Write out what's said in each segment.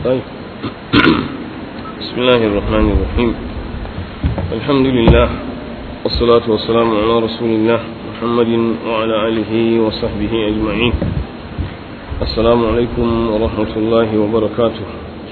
طيب بسم الله الرحمن الرحيم الحمد لله والصلاة والسلام على رسول الله محمد وعلى آله وصحبه أجمعين السلام عليكم ورحمة الله وبركاته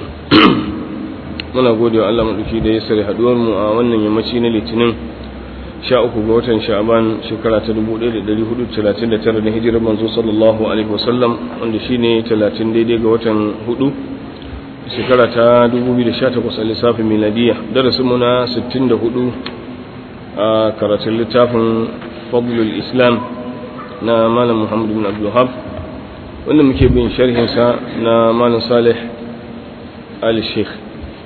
muna gode wa Allah madauki da ya sare haduwar mu a wannan yammaci na Litinin 13 ga watan Sha'ban shekara ta 1439 da hijirar manzo sallallahu alaihi wasallam wanda shine 30 daidai ga watan 4 shekara ta 2018 a lissafin miladiya darasin mu na 64 a karatun littafin Fadlul Islam na Malam Muhammad bin Abdul Wahhab wanda muke bin sharhin sa na Malam Salih Al-Sheikh.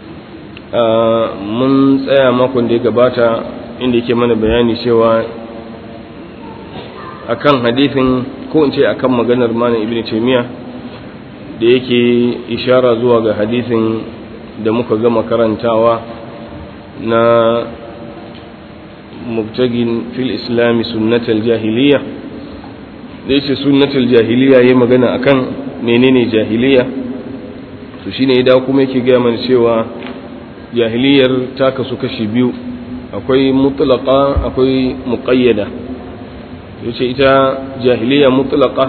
Mun tsaya makon da ya gabata inda yake mana bayani cewa akan hadithin ko in ce akan maganar Malam Ibn Taymiyyah da yake ishara zuwa ga hadithin da muka gama karantawa na mubtagin fil islami sunnatul jahiliya da yake sunnatul jahiliya yayin magana akan menene jahiliya to shine idan kuma yake ga mana cewa jahiliyar ta kasu kashi biyu akwai mutlaqa akwai muqayyada yace ita jahiliya mutlaqa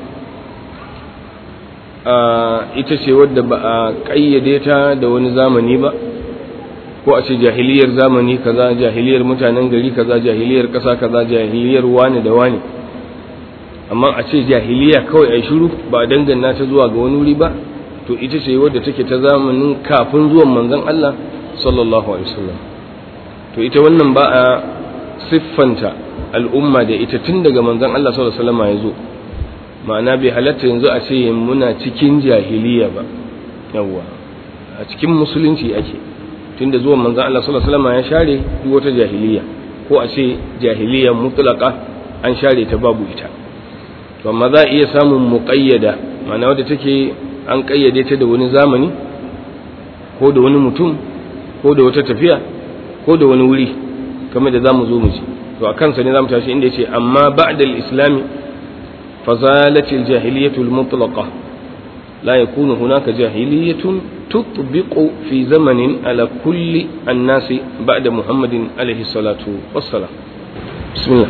ita ce wadda ba a kayyade ta da wani zamani ba ko a ce jahiliyar zamani kaza jahiliyar mutanen gari kaza jahiliyar kasa kaza jahiliyar wani da wani amma a ce jahiliya kawai ai shiru ba a dangana ta zuwa ga wani wuri ba to ita ce wadda take ta zamanin kafin zuwan manzon Allah sallallahu alaihi wasallam to ita wannan ba a siffanta al'umma da ita tun daga manzon Allah sallallahu alaihi wasallam ya zo ma'ana bai halatta yanzu a ce muna cikin jahiliya ba yawa a cikin musulunci ake tunda zuwan manzon Allah sallallahu alaihi wasallam ya share duk wata jahiliya ko a ce jahiliya mutlaqa an share ta babu ita to amma za a iya samun muqayyada ma'ana wadda take an kayyade ta da wani zamani ko da wani mutum ko da wata tafiya ko da wani wuri kamar da zamu zo mu ji to a kansa ne zamu tashi inda yace amma ba'da al-islam fazalat al-jahiliyyah al-mutlaqa la yakunu hunaka jahiliyyatun tutbiqu fi zamanin ala kulli an-nas ba'da muhammadin alayhi salatu wassalam bismillah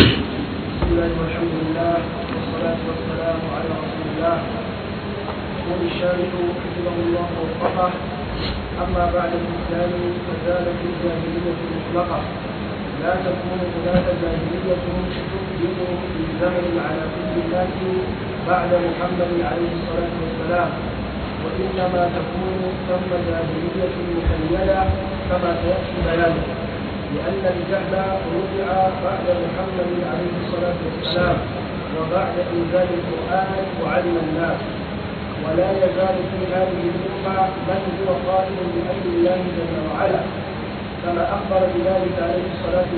alhamdulillah wassalatu wassalamu ala rasulillah wa bisharitu kitaballahu wa faqah أما بعد الإسلام فزالت الجاهلية المطلقة لا تكون هناك جاهلية تطبق في زمن على كل الناس بعد محمد عليه الصلاة والسلام وإنما تكون ثم جاهلية مقيدة كما سيأتي بيانه لأن الجهل رفع بعد محمد عليه الصلاة والسلام وبعد إنزال القرآن وعلم الناس ولا يزال في هذه الأمة من هو قائم بأمر الله جل وعلا كما أخبر بذلك عليه الصلاة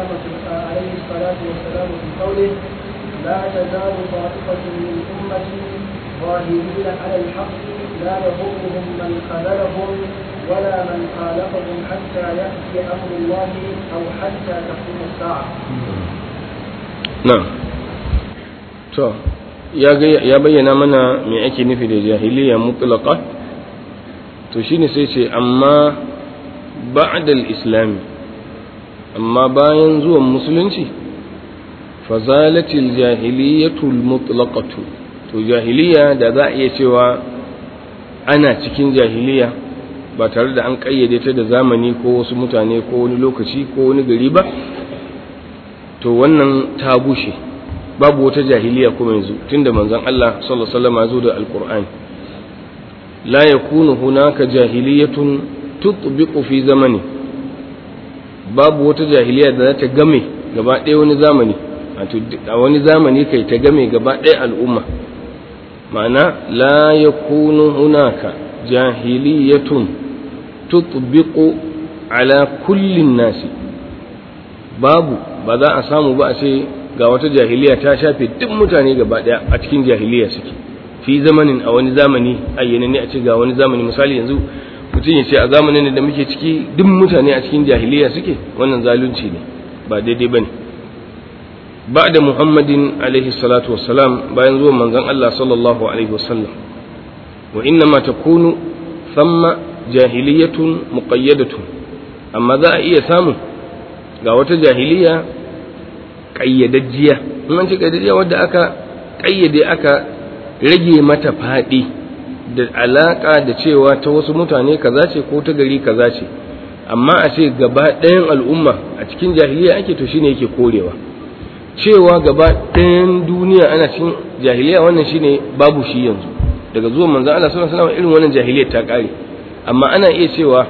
والسلام في قوله لا تزال طائفة من أمتي ظاهرين على الحق لا يضرهم من خذلهم ولا من خالفهم حتى يأتي أمر الله أو حتى تقوم الساعة. نعم. ya bayyana mana me ake nufi da jahiliya mutlaqa to shine sai ce amma ba'da al-islam amma bayan zuwan musulunci fazalatil jahiliyatul mutlaqatu to jahiliya da za a iya cewa ana cikin jahiliya ba tare da an kayyade ta da zamani ko wasu mutane ko wani lokaci ko wani gari ba to wannan ta bushe babu wata jahiliya kuma yanzu tunda manzon Allah sallallahu alaihi wasallam ya zo da alqur'ani la yakunu hunaka jahiliyatun tutbiqu fi zamani babu wata jahiliya da za ta game gaba ɗaya wani zamani wato a wani zamani kai ta game gaba ɗaya al'umma ma'ana la yakunu hunaka jahiliyatun tutbiqu ala kulli nasi babu ba za a samu ba a ce ga wata jahiliya ta shafe duk mutane gaba daya a cikin jahiliya suke fi zamanin a wani zamani ayyana ne a ce ga wani zamani misali yanzu mutum ya ce a zamanin da muke ciki duk mutane a cikin jahiliya suke wannan zalunci ne ba daidai bane ba'da muhammadin alaihi salatu wassalam bayan zuwan manzon Allah sallallahu alaihi wasallam wa inna ma takunu thamma jahiliyatun muqayyadatun, amma za a iya samu ga wata jahiliya ƙayyadajjiya. in an ce ƙayyadajjiya wadda aka ƙayyade aka rage mata faɗi da alaƙa da cewa ta wasu mutane kaza ce ko ta gari kaza ce, amma a ce gaba ɗayan al'umma a cikin jahiliya ake, to shine yake korewa. cewa gaba ɗayan duniya ana cikin jahiliya wannan shine babu shi yanzu, daga zuwan manzon Allah sallallahu alaihi wasallam irin wannan jahiliyar ta ƙare. amma ana iya cewa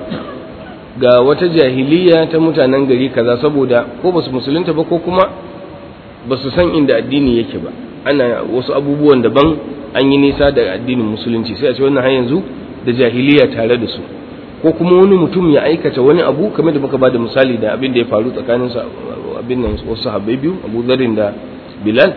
ga wata jahiliya ta mutanen gari kaza saboda ko basu musulunta ba ko kuma basu san inda addini yake ba, ana wasu abubuwan daban, an yi nisa da addinin musulunci, sai a ce wannan har yanzu da jahiliya tare da su. ko kuma wani mutum ya aikata wani abu kamar da muka bada misali da abin da ya faru tsakanin abin nan wasu sahabbai biyu, Abu Dharr da Bilal.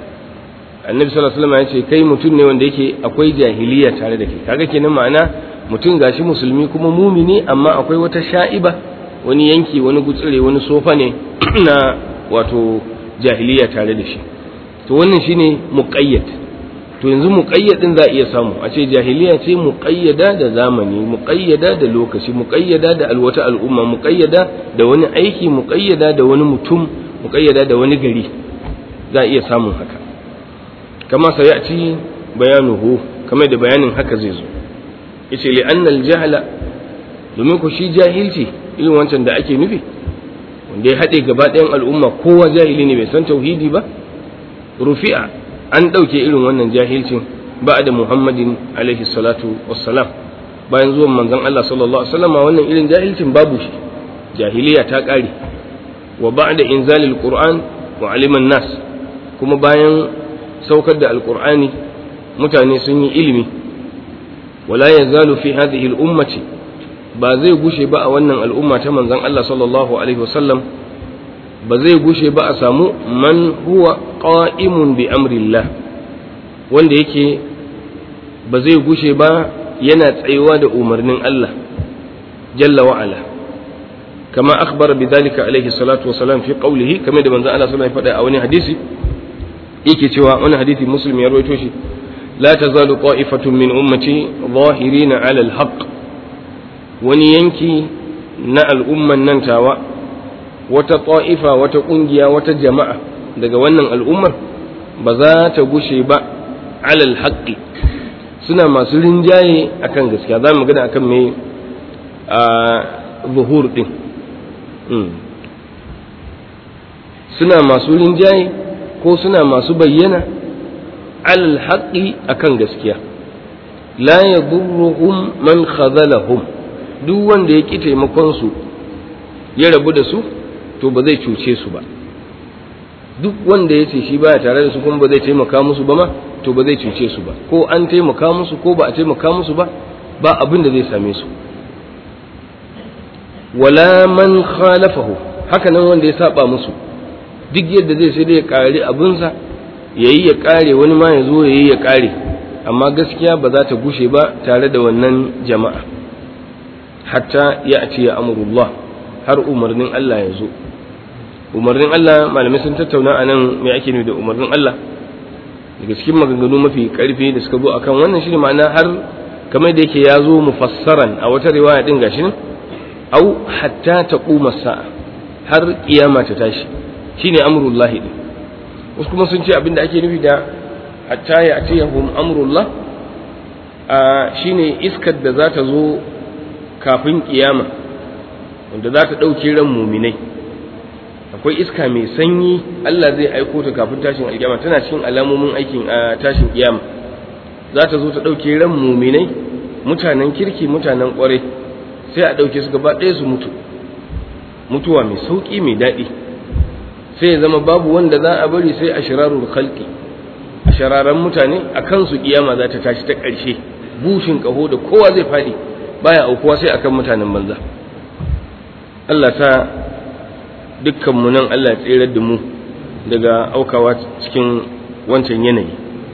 Annabi sallallahu alaihi wasallam ya ce kai mutum ne wanda yake akwai jahiliya tare da kai. kaga kenan ma'ana mutum gashi musulmi kuma mumini, amma akwai wata sha'iba, wani yanki, wani gutsire, wani sofa ne na wato jahiliya tare da shi. to wannan shine muqayyad. to yanzu muqayyad din za a iya samu a ce jahiliya ce muqayyada da zamani, muqayyada da lokaci, muqayyada da alwata al'umma, muqayyada da wani aiki, muqayyada da wani mutum, muqayyada da wani gari. za a iya samun haka, kama sai ya ci bayanuhu, kamar da bayanin haka zai zo. yace li annal jahla, domin ku shi jahilci irin wancan da ake nufi wanda ya haɗe gaba ɗayan al'umma, kowa jahili ne bai san tauhidi ba, rufi'a, an ɗauke irin wannan jahilcin ba'da Muhammadin alaihi salatu wassalam, bayan zuwan manzon Allah sallallahu alaihi wasallam wannan irin jahilcin babu shi, jahiliya ta ƙare. wa ba'da inzalil qur'an wa aliman nas, kuma bayan saukar da alqur'ani mutane sun yi ilimi. wala yazalu fi hadhihi al-ummati, ba zai gushe ba a wannan al'umma ta manzon Allah sallallahu alaihi wasallam, ba zai gushe ba a samu man huwa qa'imun bi amrillah, wanda yake ba zai gushe ba yana tsayuwa da umarnin Allah jalla wa ala, kama akhbara bidhalika alaihi salatu wasalam fi qawlihi, kamar da manzon Allah sallallahu alaihi wasallam ya faɗa a wani hadisi, yake cewa wani hadisi Muslim ya rawaito shi, la tazalu qa'ifatun min ummati zahirina ala al-haqq, wani yanki na al'umman nan tawa, wata ta'ifa, wata kungiya, wata jama'a daga wannan al'ummar ba za ta gushe ba alal haqqi, suna masu rinjaye akan gaskiya. za mu magana akan me zuhur din, suna masu rinjaye ko suna masu bayyana alal haqqi akan gaskiya. la yadurruhum man khadhalahum, duk wanda ya ki taimakon su ya rabu da su to ba zai cuce su ba. duk wanda ya ce shi baya tare da su kuma ba zai taimaka musu ba ma, to ba zai cuce su ba, ko an taimaka musu ko ba a taimaka musu ba, ba abin da zai same su. wala man khalafahu, haka nan wanda ya saba musu, duk yadda zai sai dai ya kare abinsa, yayi ya kare, wani ma ya zo yayi ya kare, amma gaskiya ba za ta gushe ba tare da wannan jama'a, hatta ya ce ya amrullah, har umarnin Allah ya zo. umarnin Allah, malamai sun tattauna a nan me ake nufi da umarnin Allah. daga cikin maganganu mafi karfi da suka zo akan wannan shine ma'ana har kamar da yake ya zo mufassaran a wata riwaya din gashi ne, au hatta taquma sa'a, har kiyama ta tashi, shine amrullahi din. wasu kuma sun ce abinda ake nufi da hatta ya atiyahum amrullah shine iskar da za ta zo kafin kiyama, wanda za ta ɗauke ran muminai. akwai iska mai sanyi Allah zai aiko ta kafin tashin alkiyama, tana cikin alamomin aikin tashin kiyama. za ta zo ta ɗauke ran muminai, mutanen kirki, mutanen ƙwarai, sai a ɗauke su gaba ɗaya su mutu, mutuwa mai sauƙi mai daɗi. sai ya zama babu wanda za a bari sai ashrarul khalqi, ashararan mutane, a kansu kiyama za ta tashi ta ƙarshe, bushin ƙaho da kowa zai faɗi, baya aukuwa sai akan mutanen banza. Allah ta dukkanmu nan Allah ya tsirar da mu daga aukawa cikin wancan yanayi.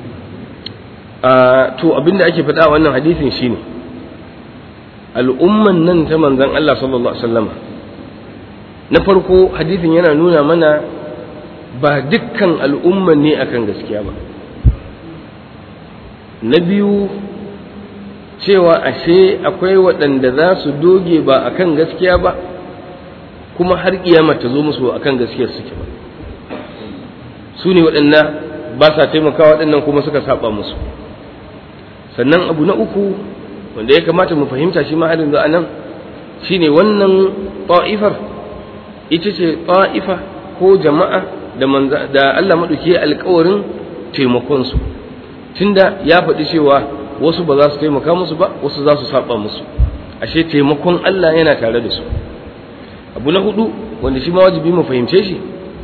To abinda ake faɗa wannan hadisin shine al'umman nan ta manzon Allah sallallahu alaihi wasallam, na farko hadisin yana nuna mana ba dukkan al'umman ne akan gaskiya ba. na biyu cewa ashe akwai waɗanda za su doge ba akan gaskiya ba kuma har kiyama ta zo musu akan gaskiyar suke ba, su ne waɗanda ba sa taimakawa waɗannan kuma suka saba musu. Sannan abu na uku wanda ya kamata mu fahimta shi ma hadin da anan shine wannan ta'ifar ita ce ta'ifa ko jama'a da Allah madauki ya alƙawarin taimakon su, tunda ya faɗi cewa wasu ba za su taimaka musu ba, wasu za su saba musu, ashe taimakon Allah yana tare da su. Abu na hudu wanda shi ma wajibi mu fahimce shi,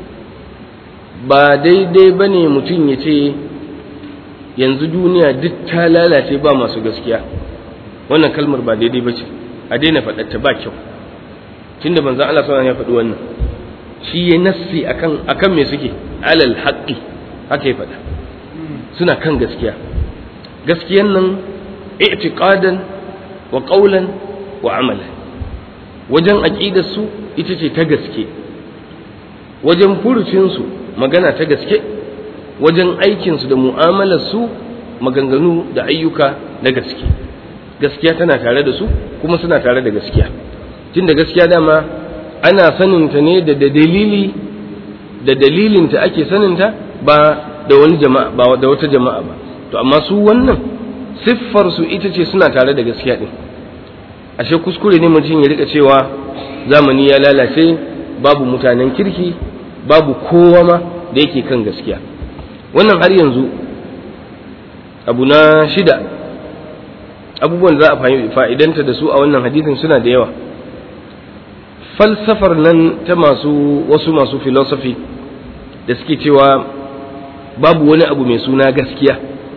ba daidai bane mutum ya ce yanzu duniya duk ta lalace ba masu gaskiya. Wannan kalmar ba daidai bace, a daina faɗarta, ba kyau. Tunda manzon Allah sallallahu alaihi wasallam ya faɗi wannan, shi ya nassi akan me suke alal haqqi, haka ya faɗa, suna kan gaskiya. Gaskiyan nan i'tiqadan wa qawlan wa amalan. Wajen aqidar su ita ce ta gaske, wajen furucin su magana ta gaske, wajen aikin su da mu'amalar su maganganu da ayyuka na gaske. Gaskiya tana tare da su kuma suna tare da gaskiya. Tunda gaskiya dama ana saninta ne da dalili, da dalilinta ake saninta, ba da wani jama'a, ba da wata jama'a ba. To amma su wannan siffar su ita ce suna tare da gaskiya din. Ashe kuskure ne mutum ya rika cewa zamani ya lalace, babu mutanen kirki, babu kowa ma da yake kan gaskiya. Wannan har yanzu abu na shida, abubuwan da za a fa'idanta da su a wannan hadisin suna da yawa. Falsafar nan ta wasu masu philosophy da suke cewa babu wani abu mai suna gaskiya.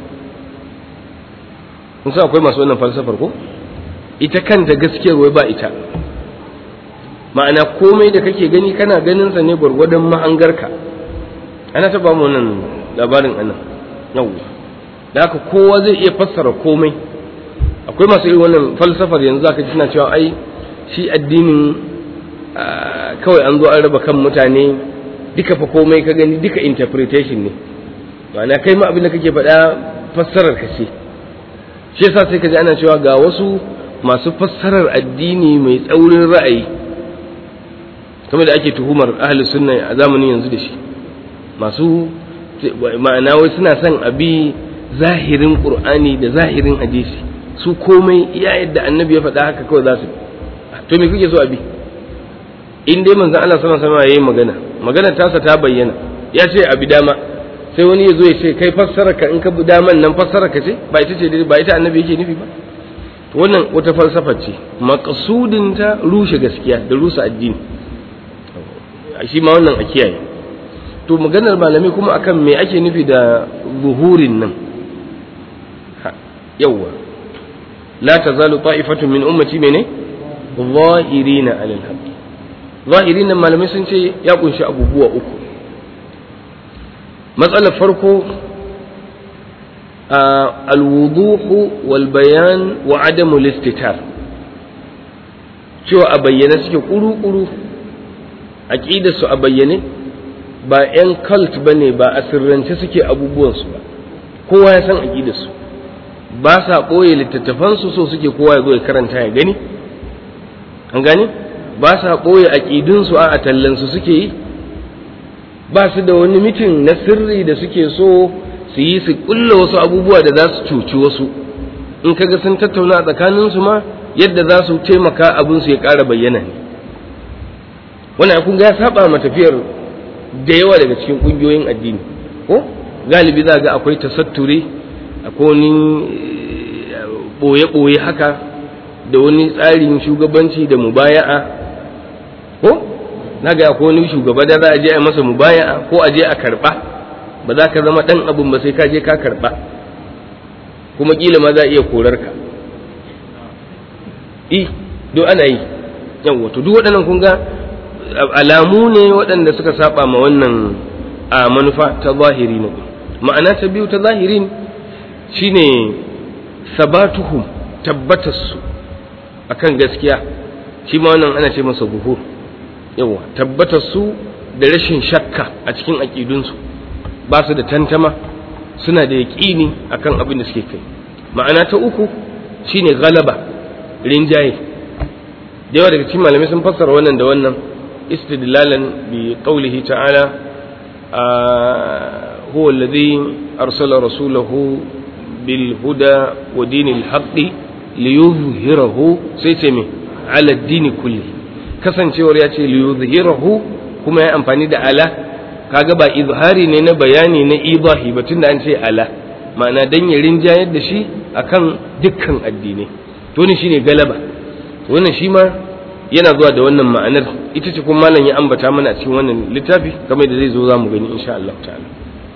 Kun san akwai masu wannan falsafar ko? Ita kanta gaskiyar wai ba ita. Ma'ana komai da kake gani kana ganin sa ne gwargwadon mahangarka. Ana taba mu wannan labarin anan. Yawwa. Da haka kowa zai iya fassara komai. Akwai masu irin wannan falsafar yanzu zaka ji suna cewa ai shi addinin kawai an zo an raba kan mutane, duka fa komai ka gani duka interpretation ne. Ma'ana kai ma abin da kake faɗa fassarar ka ce. Shi yasa sai ka ji ana cewa ga wasu masu fassarar addini mai tsaurin ra'ayi, kamar da ake tuhumar ahli sunna a zamanin yanzu da shi. Masu ma'ana wai suna son abi zahirin Qur'ani da zahirin hadisi, su komai iya yadda annabi ya faɗa haka kawai za su. To me kuke so abi? In dai manzon Allah sallallahu alaihi wasallam yayin magana tasa ta bayyana, ya ce abi dama, sai wani ya zo ya ce kai fassara ka in ka bi daman nan fassara ka ce ba ita ce ba ita annabi yake nufi ba. To wannan wata falsafa ce, maqsudin ta rushe gaskiya da rusa addini. Shi ma wannan a kiyaye. To maganar malami kuma akan me ake nufi da zuhurin nan. Yawwa, la tazalu ta'ifatun min ummati mene zahirina alal haqq. Zahirin nan malamai sun ce ya kunshi abubuwa uku. Matsalar farko alwuduhu wal bayan wa adamu listitar, cewa a bayyane suke kuru-kuru, aqidarsu a bayyane, ba 'yan cult bane, ba a sirrance suke abubuwansu ba, kowa ya san aqidarsu, ba sa ɓoye littattafansu, so suke kowa ya zo ya karanta ya gani, an gane, ba sa ɓoye aƙidunsu a tallansu suke yi, ba su da wani mitin na sirri da suke so su yi su ƙulla wasu abubuwa da za su cuci wasu, in kaga sun tattauna a tsakaninsu ma yadda za su taimaka abinsu ya ƙara bayyana ne. Wannan kun ga ya saba ma tafiyar da yawa daga cikin ƙungiyoyin addini, ko galibi za ga akwai tasatturi, akwai wani ɓoye-ɓoye haka da wani tsarin shugabanci da mubaya'a, ko na ga akwai wani shugaba da za a je a masa mubaya'a ko a je a karɓa, ba za ka zama ɗan abin ba sai ka je ka karɓa, kuma ƙila ma za a iya korar ka. Duk ana yi. Yawwa, to duk waɗannan kun ga alamu ne waɗanda suka saba ma wannan a manufa ta zahiri ne. Ma'ana ta biyu ta zahirin shine sabatuhum, tabbatarsu akan gaskiya, shi ma wannan ana ce masa buhur. Yawa, tabbatarsu da rashin shakka a cikin aƙidunsu, ba su da tantama, suna da yaƙini akan abin da suke kai. Ma'ana ta uku shine galaba, rinjaye. da yawa daga cikin malamai sun fassara wannan da wannan istidlalan bi qawlihi ta'ala huwa alladhi arsala rasulahu bil huda wa dinil haqqi liyuzhirahu sai ce me ala ad-din kulli, kasancewar ya ce liyuzhirahu kuma ya amfani da ala, kaga ba izhari ne na bayani na idahi ba tunda an ce ala, ma'ana dan ya rinjayar da shi akan dukkan addinai. to ne shine galaba, wannan shi ma yana zuwa da wannan ma'anar, ita ce kuma malam ya ambata mana a cikin wannan littafi kamar da zai zo za mu gani insha Allah ta'ala.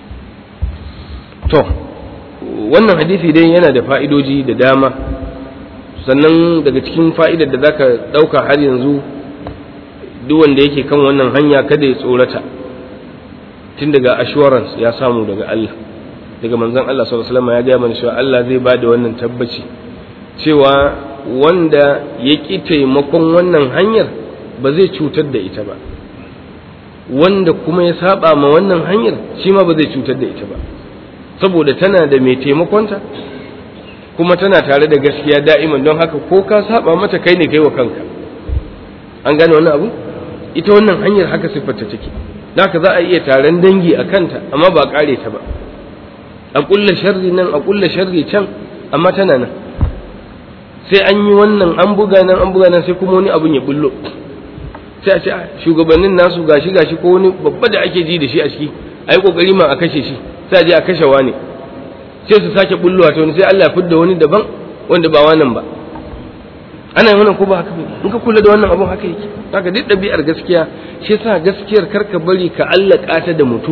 to wannan hadisi dai yana da fa'idoji da dama, sannan daga cikin fa'idar da zaka dauka har yanzu duk wanda yake kan wannan hanya kada ya tsorata, tun daga assurance ya samu daga Allah, daga manzon Allah sallallahu alaihi wasallam ya ga mana cewa Allah zai bada wannan tabbaci cewa wanda ya ƙi taimakon wannan hanyar ba zai cutar da ita ba, wanda kuma ya saba ma wannan hanyar shi ma ba zai cutar da ita ba, saboda tana da mai taimakonta kuma tana tare da gaskiya da'iman. don haka ko ka saba mata kai ne kai wa kanka. an gane wannan abu? ita wannan hanyar haka siffarta take, da haka za a iya taron dangi a kanta amma ba a kare ta ba, a kulla sharri nan a kulla sharri can, amma tana nan. sai an yi wannan an buga nan sai kuma wani abun ya bullo, sai a ce shugabannin nasu gashi ko wani babba da ake ji da shi a ciki a yi kokari ma a kashe shi, sai a je a kashe wani, sai su sake bullowa ta wani, sai Allah ya fidda wani daban wanda ba wannan ba. ana yin wannan ko ba haka ba? in ka kula da wannan abun haka yake. haka duk ɗabi'ar gaskiya, shi yasa gaskiyar karka bari ka allaka ta da mutum.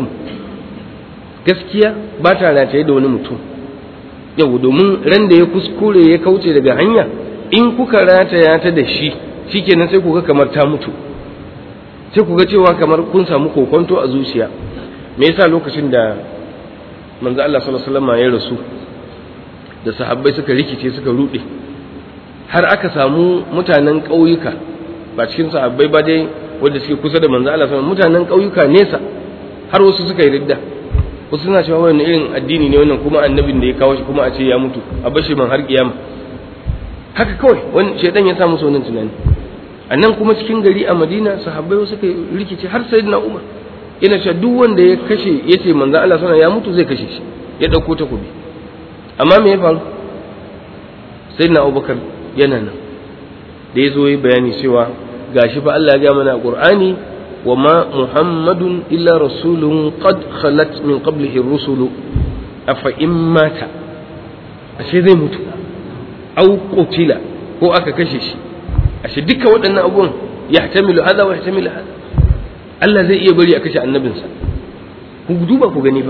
gaskiya ba ta rataye da wani mutum, yau domin ran da ya kuskure ya kauce daga hanya, in kuka rataya ta da shi shikenan sai kuga kamar ta mutu, sai kuga cewa kamar kun samu kokonto a zuciya. me yasa lokacin da manzo Allah sallallahu alaihi wasallam ya rasu da sahabbai suka rikice suka rude, har aka samu mutanen ƙauyuka, ba cikin sahabbai ba dai wanda suke kusa da manzo Allah sallallahu alaihi wasallam, mutanen ƙauyuka nesa, har wasu suka yi ridda. wasu suna cewa wannan irin addini ne wannan, kuma annabin da ya kawo shi kuma a ce ya mutu a bashi man har kiyama. haka kawai wani shedan ya sa musu wannan tunani. annan kuma cikin gari a Madina sahabbai suka rikice, har sayyidina Umar yana cewa duk wanda ya kashe yace manzo Allah sallallahu ya mutu zai kashe shi, ya dauko takobi. amma me ya faru? sayyidina Abubakar yana nan da yazo yi bayani cewa gashi fa Allah ya ga mana a Qur'ani وما محمد إلا رسول قد خلت من قبله الرسل أفإن مات ashe zai mutu au qutila ko aka kashe shi. ashe duka waɗannan abubuwan yahtamilu hada wa yahtamilu hada. Allah zai iya bari a kashe annabinsa. ku duba ku gani fa,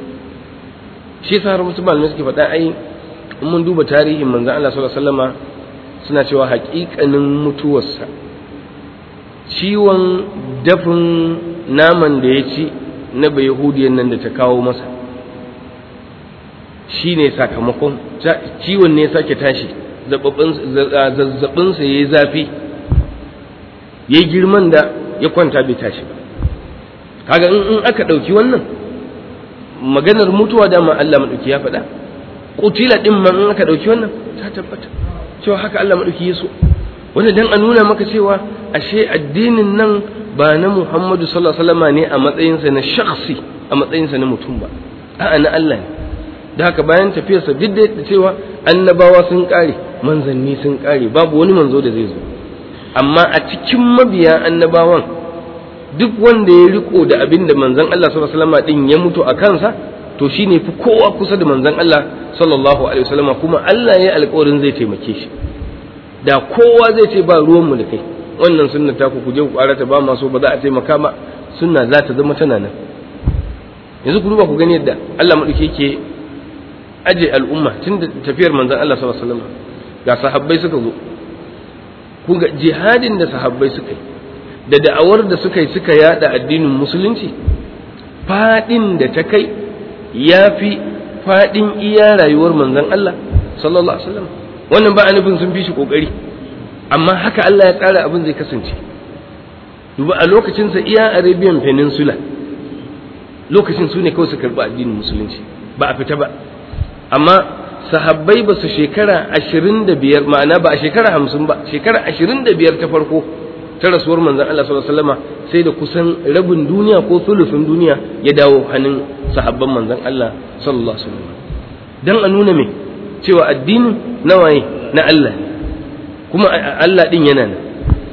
shi yasa har mutum malamai suke faɗa ai in mun duba tarihin manzon Allah sallallahu alaihi wasallama suna cewa haƙiƙanin mutuwarsa ciwon dafin naman da ya ci na bayahudiyan nan da ta kawo masa shi ne sakamakon ciwon ne sake tashi, zazzabinsa ya yi zafi, ya yi girman da ya kwanta bai tashi ba. kaga in aka ɗauki wannan maganar mutuwa dama Allah maɗauki ya faɗa, ƙutila ɗin ma in aka ɗauki wannan ta tabbata cewa haka Allah maɗauki ya so. wanda dan a nuna maka cewa ashe addinin nan ba na Muhammadu sallallahu alaihi wasallam ne a matsayinsa na shakhsi, a matsayinsa na mutum ba, a'a na Allah ne. da haka bayan tafiyarsa duk da cewa annabawa sun kare, manzanni sun kare, babu wani manzo da zai zo, amma a cikin mabiya annabawan duk wanda ya riko da abin da manzon Allah sallallahu alaihi wasallam din ya mutu a kansa, to shine fi kowa kusa da manzon Allah sallallahu alaihi wasallam, kuma Allah ya yi alƙawarin zai taimake shi. da kowa zai ce ba ruwanmu da kai, wannan sunna ta ku je ku karata ba maso ba za a taimaka ba, sunna za ta zama tana nan. yanzu ku duba ku gani yadda Allah madauki yake aje al'umma tun da tafiyar manzon Allah sallallahu alaihi wasallam, ga sahabbai suka zo, ku ga jihadin da sahabbai suka yi da da'awar da suka yi, suka yada addinin musulunci, fadin da ta kai yafi fadin iya rayuwar manzon Allah sallallahu alaihi wasallam. wannan ba a nufin sun fi shi kokari, amma haka Allah ya tsara abin zai kasance. duba a lokacinsa iya Arabian Peninsula lokacin su ne kawai su karɓi addinin musulunci, ba a fita ba, amma sahabbai ba su shekara 25 ma'ana ba a shekara 50 ba shekara 25 ta farko ta rasuwar manzon Allah sallallahu alaihi wasallama sai da kusan rabin duniya ko thulufin duniya ya dawo hannun sahabban manzon Allah sallallahu alaihi wasallam dan a nuna me cewa addinin nawaye na Allah kuma Allah din yana nan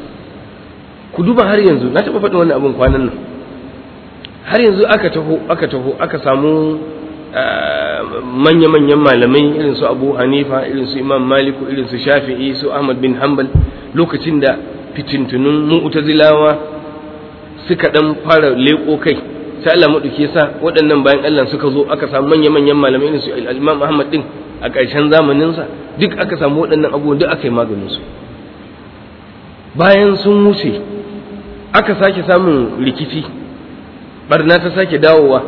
ku duba har yanzu na taɓa faɗin wannan abin kwanan nan har yanzu aka taho aka samu manya-manyan malamai irin su Abu Hanifa irin su Imam Maliku irin su Shafi'i su Ahmad bin Hanbal lokacin da fitintunun mu'tazilawa suka dan fara leko kai sai Allah madauke sa waɗannan bayan Allah suka zo aka samu manya-manyan malamai irin su Imam Ahmad din a ƙarshen zamanin sa duk aka samu waɗannan abubuwan duk aka yi maganin su bayan sun wuce aka sake samun rikici barna ta sake dawowa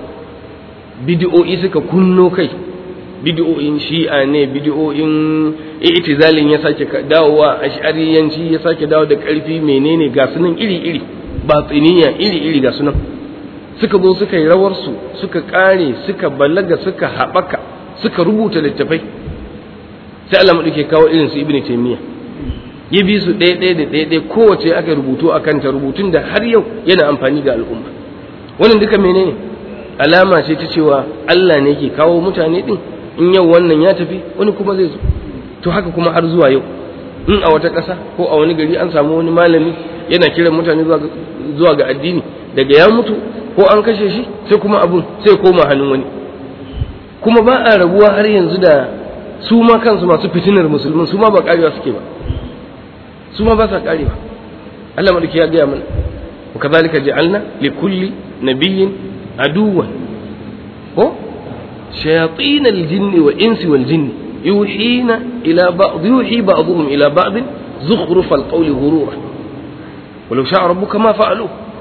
bid'o'i suka kunno kai bid'o'in shi'a ne bid'o'in i'tizalin ya sake dawowa ash'ariyanci ya sake dawo da ƙarfi menene ga sunan iri-iri batiniya iri-iri ga sunan suka zo suka yi rawar su suka kare suka balaga suka haɓaka suka rubuta littafai sai Allah madauke kawo irin su Ibn Taymiyyah ya bi su ɗaya kowace aka rubutu a kanta rubutun da har yau yana amfani ga al'umma wannan duka menene alama ce ta cewa Allah ne ke kawo mutane din in yau wannan ya tafi wani kuma zai zo to haka kuma har zuwa yau in a wata ƙasa ko a wani gari an samu wani malami yana kiran mutane zuwa ga addini daga ya mutu ko an kashe shi sai kuma abun sai koma hannun wani kuma ba a rabuwa har yanzu da su ma kansu masu fitinar musulmin su ma ba karewa suke ba su ma ba sa karewa Allah madauki ya gaya mana wa kadhalika ja'alna li kulli nabiyyin aduwwan ko shayatin al-jinn wa insi wal jinn yuhina ila ba'd yuhi ba'dhum ila ba'd zukhruf al-qawli ghurura walau sha'a rabbuka ma fa'alu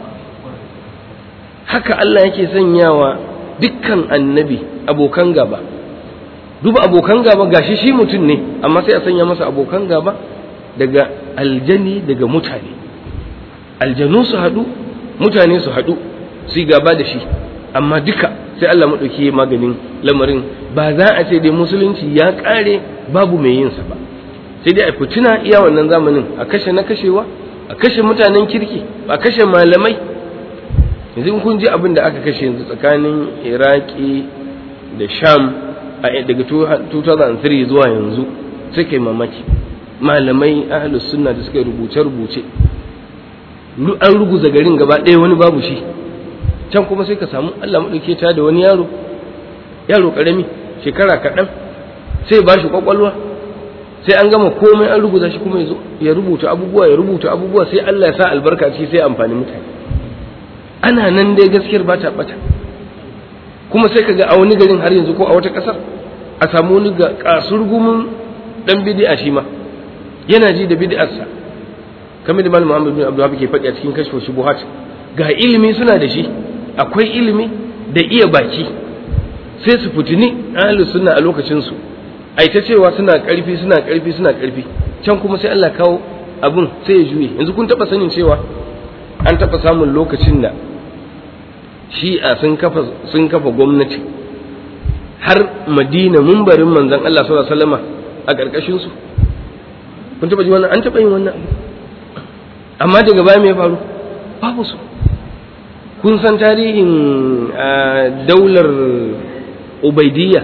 haka Allah yake sanyawa dukkan annabi abokan gaba duba abokan gaba gashi shi mutum ne amma sai a sanya masa abokan gaba daga aljani daga mutane aljanu su haɗu mutane su haɗu su gaba da shi amma duka sai Allah maɗauki maganin lamarin ba za a ce dai musulunci ya ƙare babu mai yinsa ba sai dai a fitina iya wannan zamanin a kashe na kashewa a kashe mutanen kirki a kashe malamai yanzu kun ji abin da aka kashe yanzu tsakanin Iraki da Sham daga 2003 zuwa yanzu suke mamaki malamai ahlus sunna da suka rubuce an ruguza garin gaba ɗaya wani babu shi can kuma sai ka samu Allah madauke ta da wani yaro karami shekara kaɗan sai ba shi kwakwalwa sai an gama komai an ruguza shi kuma ya rubuta abubuwa sai Allah ya sa albarka ciki sai amfani mutane ana nan dai gaskiyar ba ta bata kuma sai kaga a wani garin har yanzu ko a wata ƙasar a samu wani ga kasurgumin dan bid'a shi ma yana ji da bid'arsa kamar da Malam Muhammad bin Abdul Wahhab ke faɗi a cikin kashfu shubuhat ga ilimi suna da shi akwai ilimi da iya baki sai su fitini ahlus sunna a lokacin su ai ta cewa suna ƙarfi can kuma sai Allah kawo abun sai ya juye yanzu kun taba sanin cewa an taba samun lokacin da shi'a sun kafa gwamnati har Madina mumbarin manzon Allah sallallahu alaihi wasallama a ƙarƙashin su kun taba ji wannan an taba yin wannan abu amma daga baya me ya faru babu su kun san tarihin daular Ubaidiyya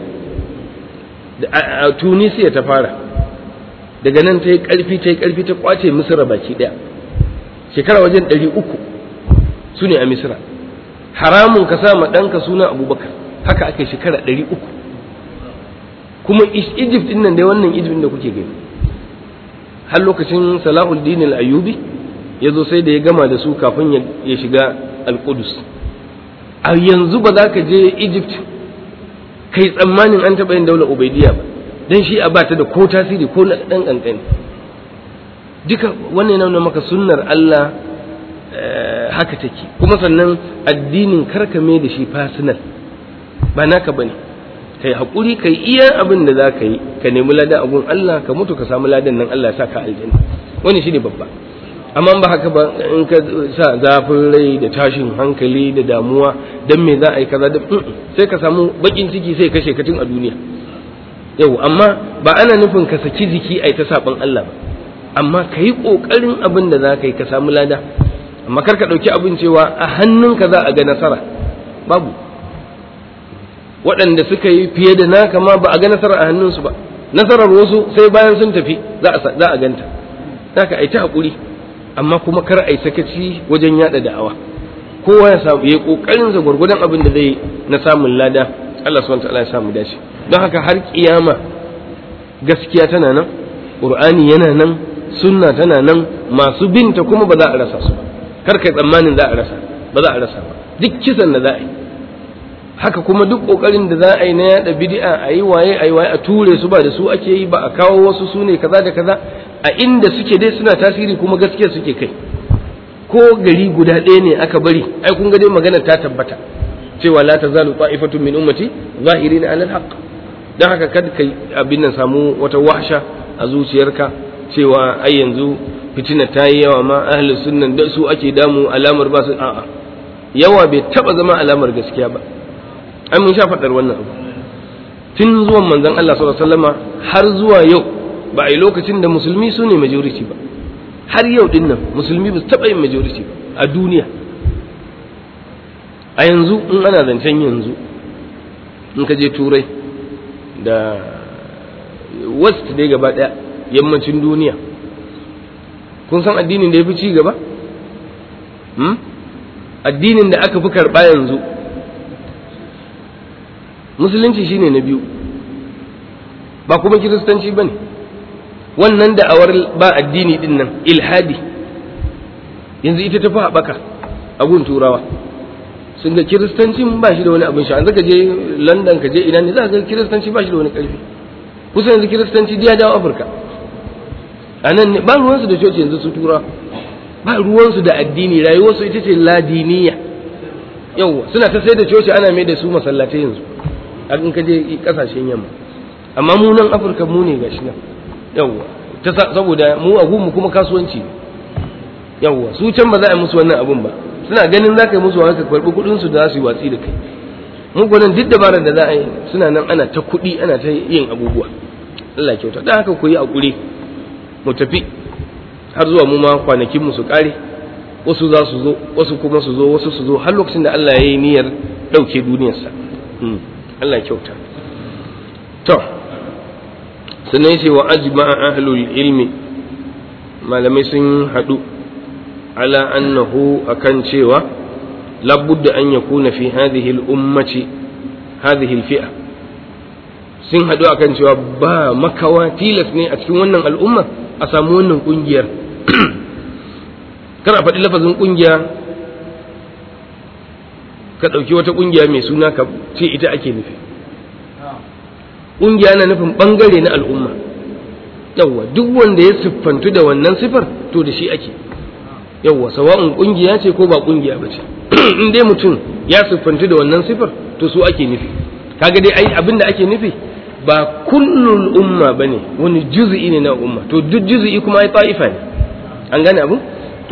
a Tunisia ta fara daga nan ta yi ƙarfi ta kwace Misra baki ɗaya shekara wajen 300 su ne a Misra haramun ka sa ma ɗanka suna Abubakar haka aka shekara 300 kuma Egypt ɗin nan dai wannan Egypt da kuke gani har lokacin Salahuddin al-Ayyubi ya zo sai da ya gama da su kafin ya shiga al-Qudus a yanzu ba za ka je Egypt kai tsammanin an taɓa yin daular Ubaidiyya ba dan shi a bata da ko tasiri ko na ɗan ƙanƙani duka wannan yana maka sunnar Allah haka take kuma sannan addinin karkame da shi personal ba naka bane kai hakuri kai iya abin da za ka yi ka nemi ladan abun Allah ka mutu ka samu ladan nan Allah ya saka aljanna wani shine babba amma ba haka ba in ka sa zafin rai da tashin hankali da damuwa dan me za a yi kaza da sai ka samu bakin ciki sai kashe ka tun a duniya yau amma ba ana nufin ka saki jiki ai ta saban Allah ba, amma ka yi ƙoƙarin abin da za ka yi ka samu lada, amma kar ka ɗauki abin cewa a hannunka za a ga nasara. Babu, waɗanda suka yi fiye da naka ma ba a ga nasara a hannunsu ba, nasarar wasu sai bayan sun tafi za a ganta. Za ka aita haƙuri, amma kuma kar a yi sakaci wajen yaɗa da'awa. Kowa ya samu ya ƙoƙarinsa gwargwadon abin da zai na samun lada. Allah subhanahu wa ta'ala ya samu dace. Don haka har kiyama gaskiya tana nan, Qur'ani yana nan, sunna tana nan, masu binta kuma ba za a rasa su ba. Kar kai tsammanin za a rasa, ba za a rasa ba. Duk kisan da za a yi, haka kuma duk kokarin da za a yi na yada bid'a a yi waye a ture su, ba da su ake yi ba, a kawo wasu su ne kaza da kaza, a inda suke dai suna tasiri kuma gaskiya suke kai. Ko gari guda ɗaya ne aka bari, ai kun ga dai magana ta tabbata cewa la tazalu ta'ifatun min ummati zahirina 'ala al-haqq. Dan haka kada kai abin nan samu wata wahsha a zuciyarka cewa ai yanzu fitina ta yi yawa ma ahlus sunnan da su ake damu, alamar ba su, a'a, yawa bai taba zama alamar gaskiya ba. Ai mun sha faɗar wannan abu tun zuwan manzon Allah sallallahu alaihi wasallama har zuwa yau, ba ai lokacin da musulmi su ne majority ba. Har yau din nan musulmi ba su taba yin majority ba a duniya. A yanzu in ana zancen yanzu, in ka je turai da west dai gaba daya yammacin duniya, kun san addinin da ya fi ci gaba? Addinin da aka fi karɓa yanzu musulunci shine na biyu, ba kuma kiristanci ba ne. Wannan da'awar ba addini din nan, ilhadi, yanzu ita tafi haɓaka a gun turawa. Sun ga kiristancin ba shi da wani abin sha'an. Zaka je London, ka je ina ne, za ka ga kiristanci ba shi da wani ƙarfi. Kusa yanzu kiristanci ya dawo Afirka. A nan ne ba ruwansu da coci yanzu su tura, ba ruwansu da addini, rayuwarsu ita ce ladiniya. Yawwa, suna ta sai da coci ana mai da su masallatai yanzu a in ka je kasashen yamma. Amma mu nan Afirka mu ne gashi nan. Yawwa, saboda mu a gunmu kuma kasuwanci ne. Yawwa, su can ba za a yi musu wannan abun ba. Suna ganin za ka yi musu haka, karɓi kuɗinsu da za su yi watsi da kai. Mu gwanin duk dabarar da za a yi suna nan ana ta kuɗi, ana ta yin abubuwa. Allah kyauta. Dan haka ku yi hakuri, mu tafi har zuwa mu ma kwanakin mu su kare. Wasu za su zo, wasu kuma su zo, wasu su zo har lokacin da Allah ya yi niyyar ɗauke duniyarsa. Allah kyauta. To, sannan ce wa ajma'a ahlul ilmi, malamai sun haɗu ala annahu akan cewa labudda an yakuna fi hadhihi al-ummati hadhihi al-fi'a, sun haɗu akan cewa ba makawa, tilas ne a cikin wannan al'umma a samu wannan kungiyar. Kana faɗi lafazin kungiya ka ɗauki wata kungiya mai suna ka ce ita ake nufi. Kungiya na nufin ɓangare na al'umma. Yawwa, duk wanda ya siffantu da wannan sifar to da shi ake. Yawwa, sawa'un kungiya ce ko ba kungiya ba ce. In dai mutum ya siffantu da wannan sifar to su ake nufi. Kaga dai ai abin da ake nufi ba kullul umma bane, wani juz'i ne na umma. To duk juz'i kuma ai ta'ifa ne. An gane abu?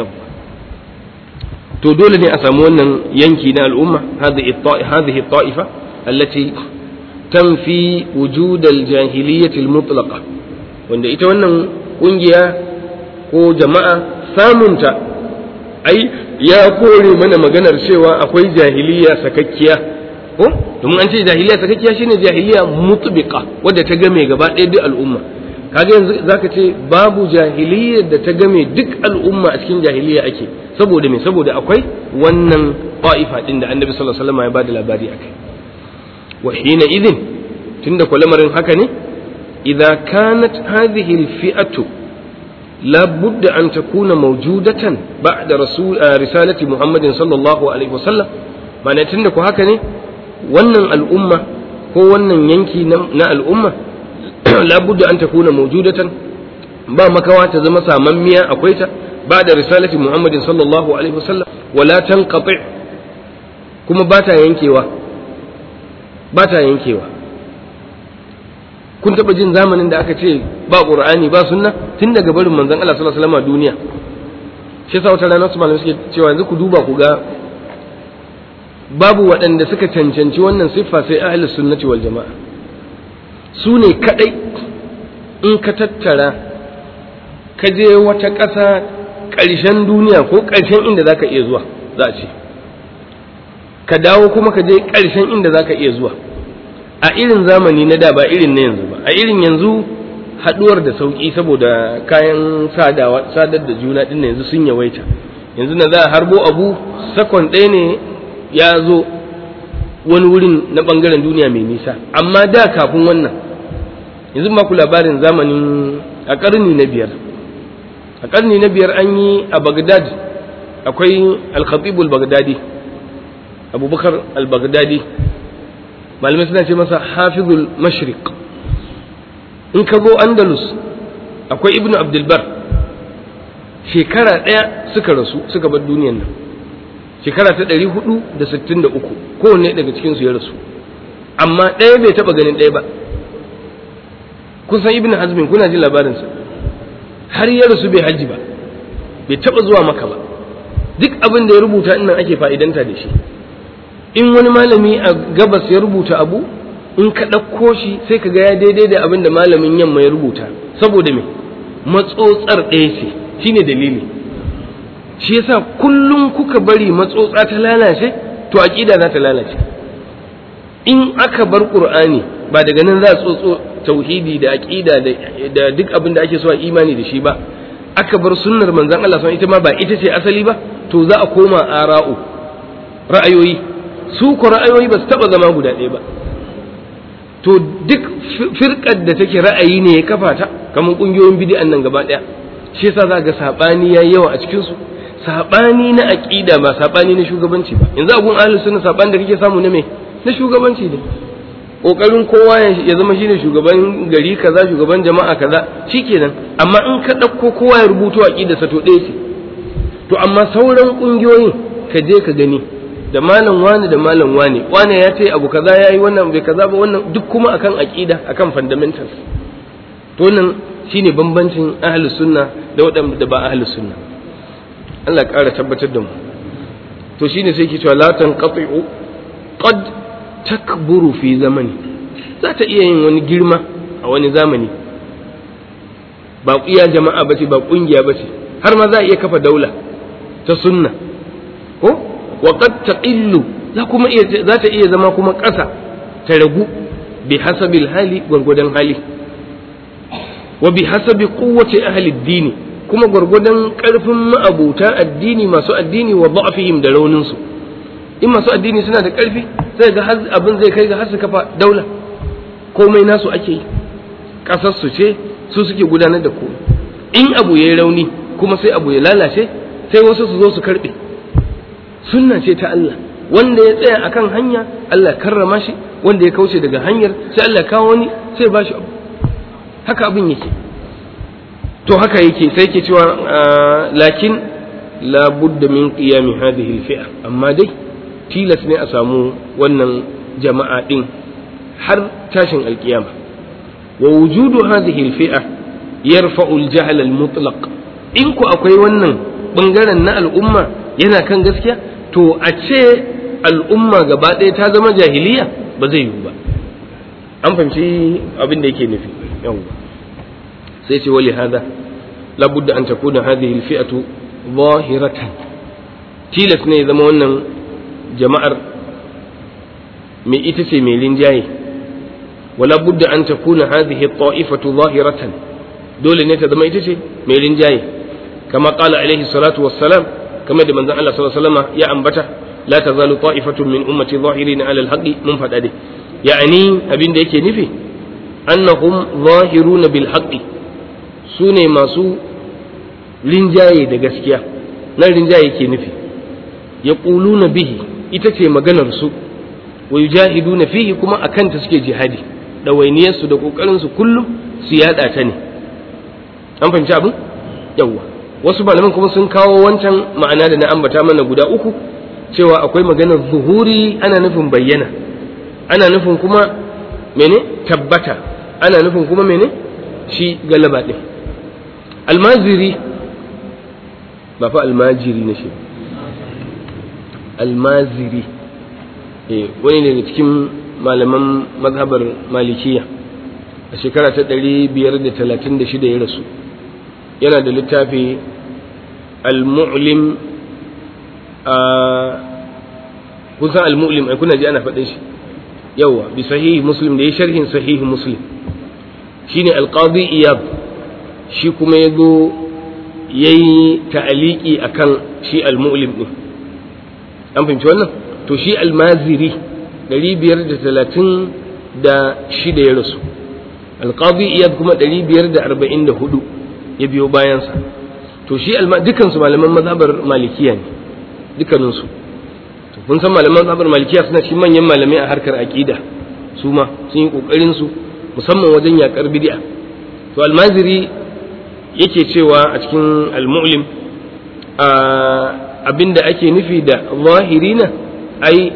To dole ne a samu wannan yanki na al'umma, hadhihi ta'ifa allati tanfi wujud al-jahiliyyah al-mutlaqa, wanda ita wannan kungiya ko jama'a samunta ai ya kore mana maganar cewa akwai jahiliya sakakkiya ko domin an ce jahiliya sakakkiya shine jahiliya mutbiqa wadda ta game gaba ɗaya duk al'umma. Kaga yanzu zaka ce babu jahiliyar da ta game duk al'umma, a cikin jahiliya ake. Saboda me? Saboda akwai wannan ta'ifa din da Annabi sallallahu alaihi wasallam ya bada labari akai. Wa hina idhin, tunda ko lamarin haka ne, idza kanat hadhihi al-fi'atu la budda an takuna mawjudatan ba'da risalati Muhammadin sallallahu alaihi wasallam. Ma'ana tunda ko haka ne, wannan al'umma ko wannan yanki na al'umma la budda an takuna mawjudatan, ba makawa ta zama samammiya, akwai ta بعد رسالة محمد صلى الله عليه وسلم ولا تنقطع كما باتا ينكيوا kun taɓa jin zamanin da aka ce ba ƙur'ani ba sunna tun daga barin manzon Allah sallallahu alaihi wasallam a duniya. Shi yasa wata rana su malamai suke cewa yanzu ku duba ku ga babu waɗanda suka cancanci wannan siffa sai ahlus sunnati wal jama'a. su ne kadai in ka tattara ka je wata ƙasa ƙarshen duniya ko ƙarshen inda za ka iya zuwa za a ce ka dawo kuma ka je ƙarshen inda za ka iya zuwa a irin zamani na da ba irin na yanzu ba. A irin yanzu haɗuwar da sauƙi saboda kayan sadar da juna ɗin yanzu sun yawaita. Yanzu na za a harbo abu sakon ɗaya ne ya zo wani wurin na ɓangaren duniya mai nisa, amma da kafin wannan yanzu ba ku labarin zamanin a ƙarni na biyar. A ƙarni na biyar an yi a Baghdad, akwai al-Khatib al-Baghdadi, Abubakar al-Baghdadi, malamai suna ce masa Hafizul Mashriq. In ka zo Andalus akwai Ibn Abdul Bar, shekara ɗaya suka rasu suka bar duniyan nan, shekara ta 463 kowanne daga cikinsu ya rasu, amma ɗaya bai taɓa ganin ɗaya ba. Kun san Ibn Hazmin, kuna jin labarinsa, har ya rasu bai hajji ba, bai taɓa zuwa Maka ba. Duk abin da ya rubuta nan ake fa'idanta da shi. In wani malami a gabas ya rubuta abu, in ka ɗauko shi sai ka ga ya daidai da abin da malamin yamma ya rubuta, saboda me matsotsar ɗaya ce, shine dalili. Shi yasa kullum kuka bari matsotsa ta lalace, to aqida za ta lalace. In aka bar Qur'ani, ba daga nan za a tsotso tauhidi da aqida da duk abin da ake so a imani da shi ba, aka bar sunnar manzon Allah ita ma ba ita ce asali ba, to za a koma ara'u, ra'ayoyi. Su ko ra'ayoyi ba su taba zama guda ɗaya ba. To duk firkar da take ra'ayi ne ya kafa ta, kamar kungiyoyin bid'an nan gaba ɗaya. Shi yasa za ga sabani yayi yawa a cikin su, sabani na aqida ba sabani na shugabanci ba. Yanzu a gun ahlus sunna sabani da kake samu na me, na shugabanci ne. Kokarin kowa ya zama shine shugaban gari kaza, shugaban jama'a kaza, shikenan. Amma in ka dauko kowa ya rubuto aqidarsa to ɗaya ce. To amma sauran kungiyoyin ka je ka gani, da malam wani da malam wani ya ce abu kaza yayi, wannan bai kaza ba, wannan duk kuma akan aqida, akan fundamentals. To wannan shine bambancin ahlus sunna da waɗanda ba ahlus sunna. Allah ya ƙara tabbatar da mu. To shine sai ke cewa la tanqati'u qad takburu fi zamani, za ta iya yin wani girma a wani zamani, ba iya jama'a bace, ba kungiya bace, har ma za a iya kafa daula ta sunna ko wa qad taqillu, za ta iya zama kuma ƙasa ta ragu bi hasabil hali, gwargwadon hali, wa bi hasabi quwwati ahli ad-din, kuma gwargwadon ƙarfin ma'abuta addini, masu addini, wa da'fihim, da raunin su. In masu addini suna da ƙarfi sai ga abin zai kai ga har su kafa daula, komai nasu ake yi, ƙasar su ce, su suke gudanar da komai. In abu yayi rauni kuma sai abu ya lalace, sai wasu su zo su karbe. Sunna ce ta Allah, wanda ya tsaya akan hanya Allah karrama shi, wanda ya kauce daga hanyar sai Allah kawo wani sai ba shi abu. Haka abin yake. To haka yake, sai ke cewa lakin la budda min qiyam hadhihi al-fi'a, amma dai tilas ne a samu wannan jama'a din har tashin alkiyama. Wa wujudu hadhihi al-fi'a yarfa'u al-jahl al-mutlaq. In ku akwai wannan bangaren na al'umma yana kan gaskiya, to a ce al'umma gaba ɗaya ta zama jahiliya ba zai yiwu ba. An fahimci abin da yake nufi. Yawwa. Sai ce wali hada la budda an takuna hadhihi al-fi'atu zahiratan, tilas ne zama wannan jama'ar mai ita ce mai linjaye. wala budda an takuna hadhihi at-ta'ifatu zahiratan, dole ne ta zama ita ce mai linjaye, kama qala alaihi salatu wassalam, kama da manzon Allah sallallahu alaihi wasallam ya ambata, la tazalu ta'ifatun min ummati zahirin ala al-haqqi, mun fada dai, yani abin da yake nufi annahum zahiruna bil haqqi, sune masu linjaye da gaskiya. Nan linjaye yake nufi yaquluna bihi, ita ce maganar su, wa yujahiduna fihi, kuma akan ta suke jihadi, dawainiyar su da kokarin su kullum su yada ta ne. An fahimci abin? Yawwa. Wasu malaman kuma sun kawo wancan ma'ana da na ambata mana guda uku, cewa akwai maganar zuhuri, ana nufin bayyana, ana nufin kuma mene tabbata, ana nufin kuma mene shi galaba din. Almaziri, ba fa almajiri na shi, almaziri wani daga cikin malaman mazhabar malikiya a shekara ta 536 ya rasu. Yana da littafi al-mu'lim, kun san al-mu'lim ai kuna ji ana faɗin shi yawa bi sahihi muslim da ya sharhin sahihi muslim shine al-qadi iyad, shi kuma yazo yayi ta'aliki akan shi al-mu'lim din. An fahimci wannan? To shi al-maziri 536 ya rasu, al-qadi iyad kuma 544 ya biyo bayansa. To shi dukansu malaman mazhabar malikiya ne dukkaninsu. To kun san malaman mazhabar malikiya suna shi manyan malamai a harkar aqida, su ma sun yi kokarin su musamman wajen yakar bid'a. To al-maziri yake cewa a cikin al-mu'lim abinda ake nufi da zahirina ai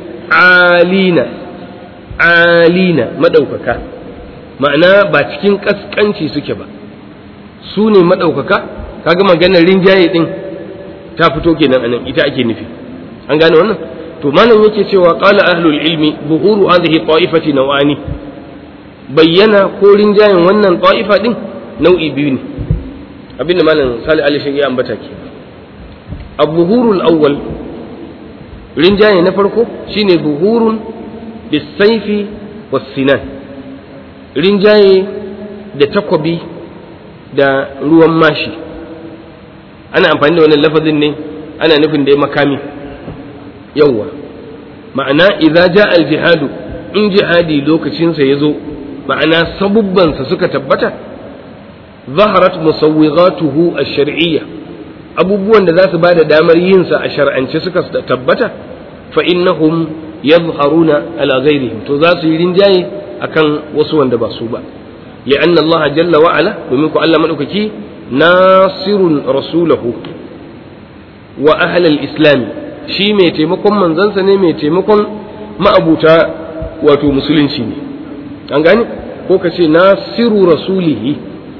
alina madaukaka, ma'ana ba cikin kaskanci suke ba, su ne madaukaka. kaga maganar rinjaye din ta fito kenan anan, ita ake nufi. An gane wannan? To malam yake cewa qala ahlul ilmi zuhuru hadhihi ta'ifati naw'ani, bayyana ko rinjayen wannan ta'ifa din nau'i biyu ne. Abinda malam Salih Ali Sheikh ya ambata ke. Al-zuhurul awwal, rinjaye na farko shine zuhurun bis-sayfi was-sinan, rinjaye da takwabi da ruwan mashi. Ana amfani da wannan lafazin ne ana nufin da ya makami yawwa, ma'ana idza jaa al-jihadu, in jihadi lokacin sa yazo, ma'ana sabubban sa suka tabbata, zaharat musawwighatuhu ash-shar'iyya, abubuwan da za su bada damar yin sa a shar'ance suka tabbata, fa innahum yadhharuna ala ghayrihim, to za su yi rinjaye akan wasu wanda ba su ba. li'anna Allah jalla wa ala, domin ku Allah madaukaki nasirun rasulahu wa ahlal islam, shi mai taimakon manzansa ne, mai taimakon ma'abuta wato musulunci ne. An gane ko ka ce nasiru rasulihi,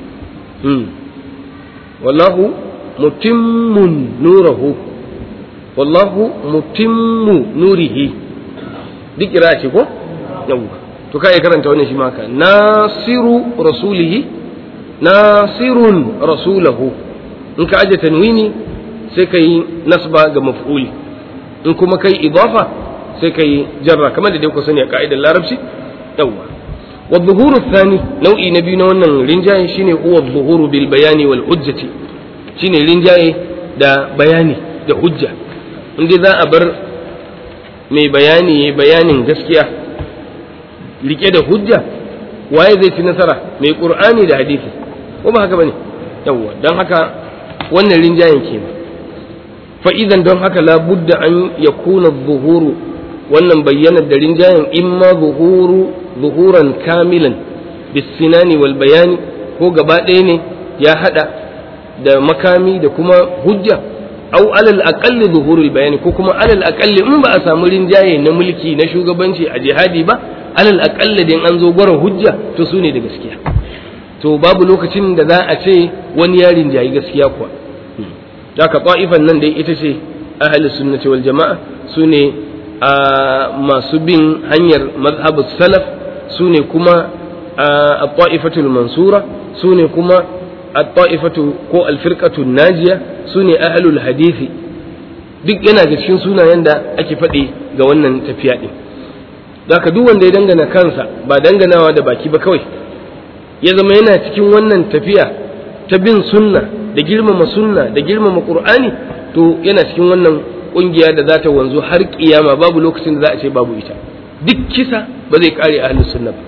wallahu mutimmun nurahu, wallahu mutimmu nurihi, duk kira ce ko yawa. To kai karanta wannan shi maka nasiru rasulihi, nasirun rasulahu. In ka aje tanwini sai kai nasba ga maf'uli, in kuma kai idafa sai kai jarra, kamar da dai ku sani a ka'idar larabci yawa. wa dhuhuru thani, nau'i na biyu na wannan rinjaye shine huwa dhuhuru bil bayani wal hujjati, shine rinjaye da bayani da hujja. Inda za a bar mai bayani bayanin gaskiya rike da hujja, waye zai ci nasara? Mai qur'ani da hadisi, ko ba haka bane? Yawwa, dan haka wannan rinjayen kenan. Fa idan don haka la budda an yakuna dhuhuru, wannan bayyanar da rinjayen imma zuhuran kamilan bisinani wal bayani, ko gaba ɗaya ne ya hada da makami da kuma hujja, au alal aqalli zuhurul bayani, ko kuma alal aqalli in ba a samu rinjaye na mulki na shugabanci a jihadi ba, alal aqalli din an zo gwara hujja, to su ne da gaskiya. To babu lokacin da za a ce wani ya rinjayi gaskiya kuwa. Daga ta'ifan nan dai ita ce ahlus sunnati wal jama'a, su ne masu bin hanyar mazhabus salaf, su ne kuma at-ta'ifatul mansura, su ne kuma at-ta'ifatu ko al-firqatu najiya, su ne ahlul hadisi. Duk yana da cikin sunayen da ake faɗi ga wannan tafiya din. Daga duk wanda ya dangana kansa, ba danganawa da baki ba kawai, ya zama yana cikin wannan tafiya ta bin sunna da girmama sunna da girmama qur'ani, to yana cikin wannan kungiya da za ta wanzu har kiyama, babu lokacin da za a ce babu ita. Duk kisa ba zai kare ahlus sunna ba,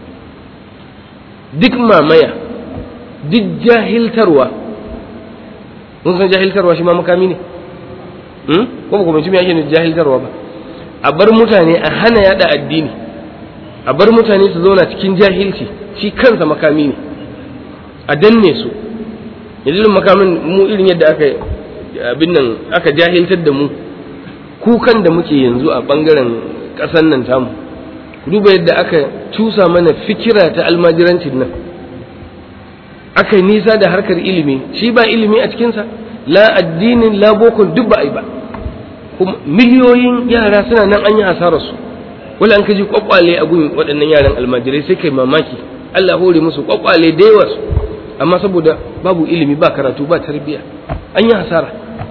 duk mamaya, duk jahiltarwa. Mun san jahiltarwa shi ma makami ne, ko ba kuma me yake jahiltarwa ba? A bar mutane, a hana yada addini, a bar mutane su zauna cikin jahilci, shi kansa makami ne. A danne su, yanzu makamin mu irin yadda aka abin nan aka jahiltar da mu, kukan da muke yanzu a bangaren ƙasan nan tamu, duba yadda aka cusa mana fikira ta almajirancin nan, aka yi nisa da harkar ilimi, shi ba ilimi a cikinsa, la addinin la bokon duk ba a yi ba, kuma miliyoyin yara suna nan an yi asararsu. Wala an kaji kwakwale a gun waɗannan yaran almajirai sai kai mamaki, Allah hore musu kwakwale da yawa, amma saboda babu ilimi, ba karatu, ba tarbiyya, an yi hasara.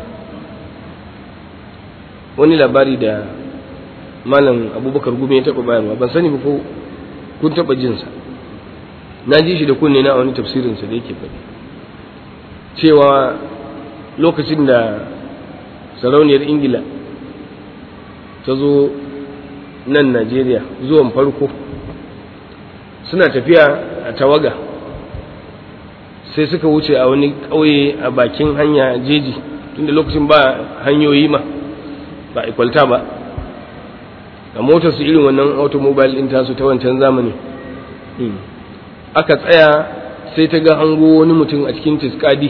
Wani labari da malam Abubakar Gumi ya taɓa bayarwa, ban sani ba ko kun taɓa jinsa, na ji shi da kunne na a wani tafsirinsa da yake faɗi cewa lokacin da sarauniyar Ingila ta zo nan Najeriya zuwan farko, suna tafiya a tawaga sai suka wuce a wani ƙauye a bakin hanya jeji, tunda lokacin ba hanyoyi ma ba ikwalta ba, a motar su irin wannan automobile ɗin tasu ta wancan zamani. Aka tsaya sai ta ga hango wani mutum a cikin tiskadi,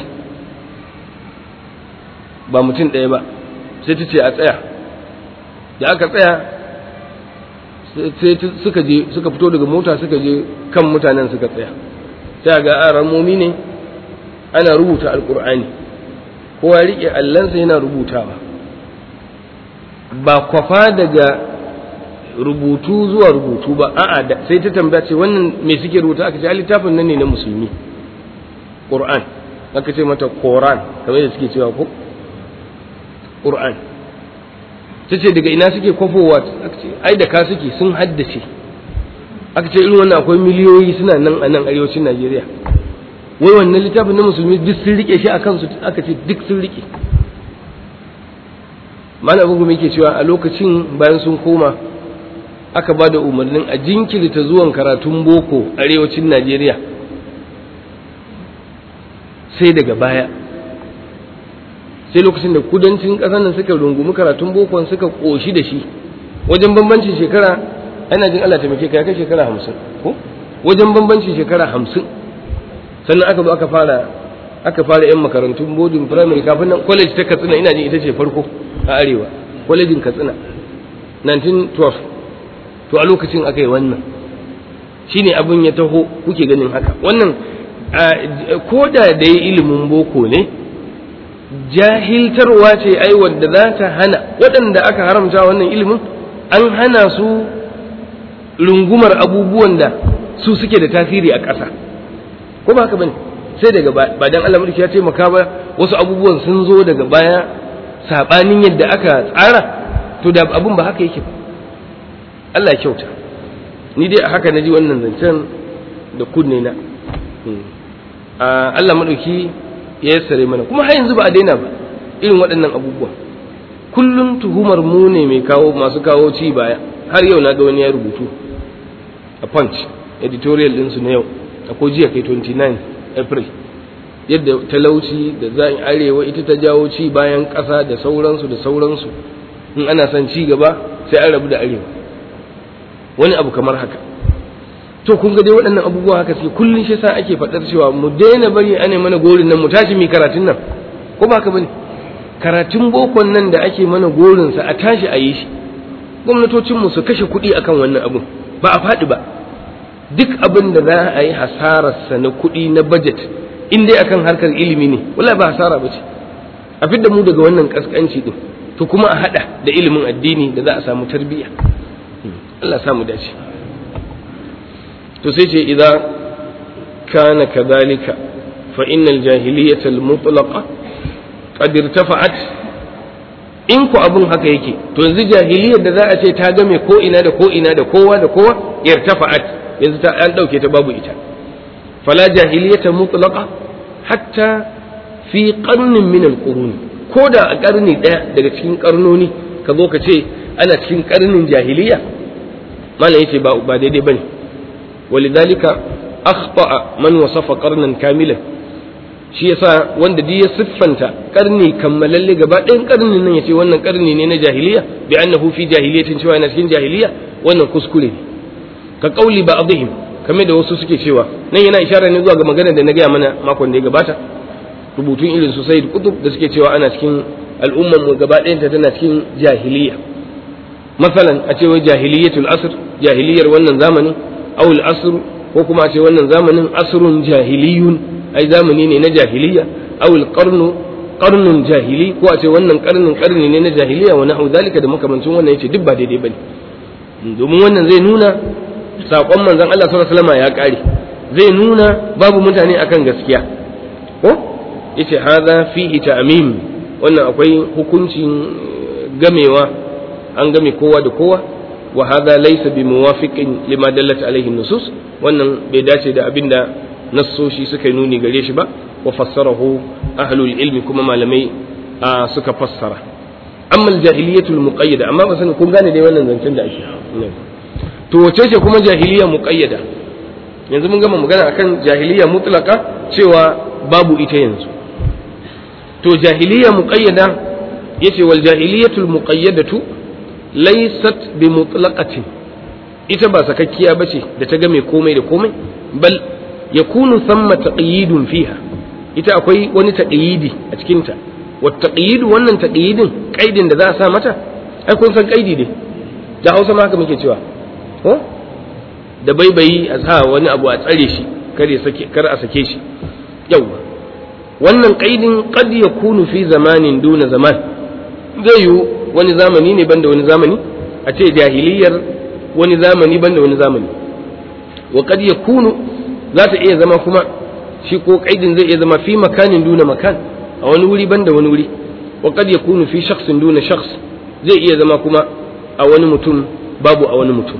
ba mutum ɗaya ba, sai ta ce a tsaya. Da aka tsaya sai suka fito daga mota suka je kan mutanen suka tsaya, sai ga aramomi ne ana rubuta alkur'ani, kowa riƙe allansa yana rubutawa, ba kwafa daga rubutu zuwa rubutu ba, a'a sai ta tambaya ce wannan me suke rubuta? Aka ce littafin nan ne na musulmi, Qur'an, aka ce mata Quran kamar da suke cewa ko Qur'an. Ta ce daga ina suke kwafowa? Aka ce ai da ka suke, sun haddace. Aka ce irin wannan akwai miliyoyi suna nan a nan arewacin Najeriya, wai wannan littafin na musulmi duk sun rike shi a kansu? Aka ce duk sun rike. Malam Abu Gumi yake cewa a lokacin bayan sun koma aka ba da umarnin a jinkirta zuwan karatun boko arewacin Najeriya sai daga baya, sai lokacin da kudancin ƙasar nan suka rungumi karatun bokon suka ƙoshi da shi, wajen bambancin shekara, ana jin Allah taimake ka ya kai shekara 50 ko wajen bambancin shekara 50, sannan aka zo aka fara yan makarantun bodin primary, kafin nan college ta Katsina ina jin ita ce farko a arewa, kwalejin Katsina 1912. To a lokacin aka yi wannan, shine abin ya taho kuke ganin haka. Wannan ko da dai ilimin boko ne, jahiltarwa ce ai wadda za ta hana waɗanda aka haramta wannan ilimin, an hana su rungumar abubuwan da su suke da tasiri a ƙasa, ko ba haka bane? Sai daga ba dan Allah mulki ya taimaka ba, wasu abubuwan sun zo daga baya sabanin yadda aka tsara, to da abun ba haka yake ba. Allah ya kyauta. Ni dai a haka naji wannan zancen da kunne na. Allah madauki ya yassare mana, kuma har yanzu ba a daina ba irin waɗannan abubuwa. Kullum tuhumar mu ne mai kawo masu kawo ci baya. Har yau na ga wani ya rubutu a Punch editorial ɗinsu na yau, akwai jiya kai 29 April, yadda talauci da za'in arewa ita ta jawo ci bayan ƙasa da sauransu. In ana son ci gaba sai an rabu da arewa, wani abu kamar haka. To kun ga dai waɗannan abubuwa haka sai kullun shi sa ake faɗar cewa mu daina bari ana mana gorin nan, mu tashi mi karatun nan, ko ba haka bane? Karatun bokon nan da ake mana gorin sa a tashi a yi shi. Gwamnatocin mu su kashe kuɗi akan wannan abun, ba a faɗi ba. Duk abin da za a yi hasararsa na kuɗi na budget, in dai akan harkar ilimi ne, wallahi ba hasara ba ce. A fidda mu daga wannan kaskanci din, to kuma a hada da ilimin addini da za a samu tarbiyya. Allah samu dace. To sai ce idan kana kadhalika fa innal jahiliyyata al-mutlaqa qad irtafa'at, in ku abun haka yake to yanzu jahiliyyar da za a ce ta game ko ina da ko ina da kowa da kowa, irtafa'at, yanzu ta an dauke ta babu ita. fala jahiliyyata mutlaqa hatta fi qarnin min al-qurun, ko da a karni daya daga cikin karnoni ka zo ka ce ana cikin karnin jahiliya, malam yace ba daidai bane. walidhalika akhta'a man wasafa qarnan kamilan, shi yasa wanda duk ya siffanta karni kammalalle gaba ɗayan karnin nan yace wannan karni ne na jahiliya, bi annahu fi jahiliyatin, cewa yana cikin jahiliya, wannan kuskure ne. ka qauli ba'dihim, kamar da wasu suke cewa, nan yana isharar ne zuwa ga magana da na gaya mana makon da ya gabata, rubutun irin su Sayyid Qutb da suke cewa ana cikin al'umman mu gaba ɗayanta tana cikin jahiliya. Masalan a ce wai jahiliyatul asr, jahiliyar wannan zamanin, aw al asr, ko kuma a ce wannan zamanin asrun jahiliyun, ai zamani ne na jahiliya, aw al qarnun jahili, ko a ce wannan karni ne na jahiliya, wa nahu zalika, da makamancin wannan yace duk ba daidai bane, domin wannan zai nuna saƙon manzon Allah sallallahu alaihi wasallam ya ƙare. zai nuna babu mutane akan gaskiya ko yace hadha fihi ta'mim wannan akwai hukuncin gamewa an game kowa da kowa wa hadha laysa bimuwafiqin lima dallat alaihi nusus wannan bai dace da abinda nassoshi suka nuni gare shi ba wa fassarahu ahlul ilmi kuma malamai suka fassara amma al-jahiliyatul muqayyada amma ba sani kun gane dai wannan zancen da ake to wace ce kuma jahiliya muqayyada yanzu mun gama magana akan jahiliya mutlaka cewa babu ita yanzu to jahiliya muqayyada yace wal jahiliyatul muqayyadatu laysat bi mutlaqatin ita ba sakakkiya bace da ta game komai da komai bal yakunu thamma taqyidun fiha ita akwai wani taqyidi a cikin ta wa taqyidu wannan taqyidin kaidin da za a sa mata ai kun san kaidi ne da Hausa ma haka muke cewa ko da baibayi a sa wani abu a tsare shi kar a sake shi yawa wannan qaidin qad yakunu fi zamanin duna zaman zai yi wani zamani ne banda wani zamani a ce jahiliyar wani zamani banda wani zamani wa qad yakunu za ta iya zama kuma shi ko qaidin zai iya zama fi makanin duna makan a wani wuri banda wani wuri wa qad yakunu fi shakhsin duna shakhs zai iya zama kuma a wani mutum babu a wani mutum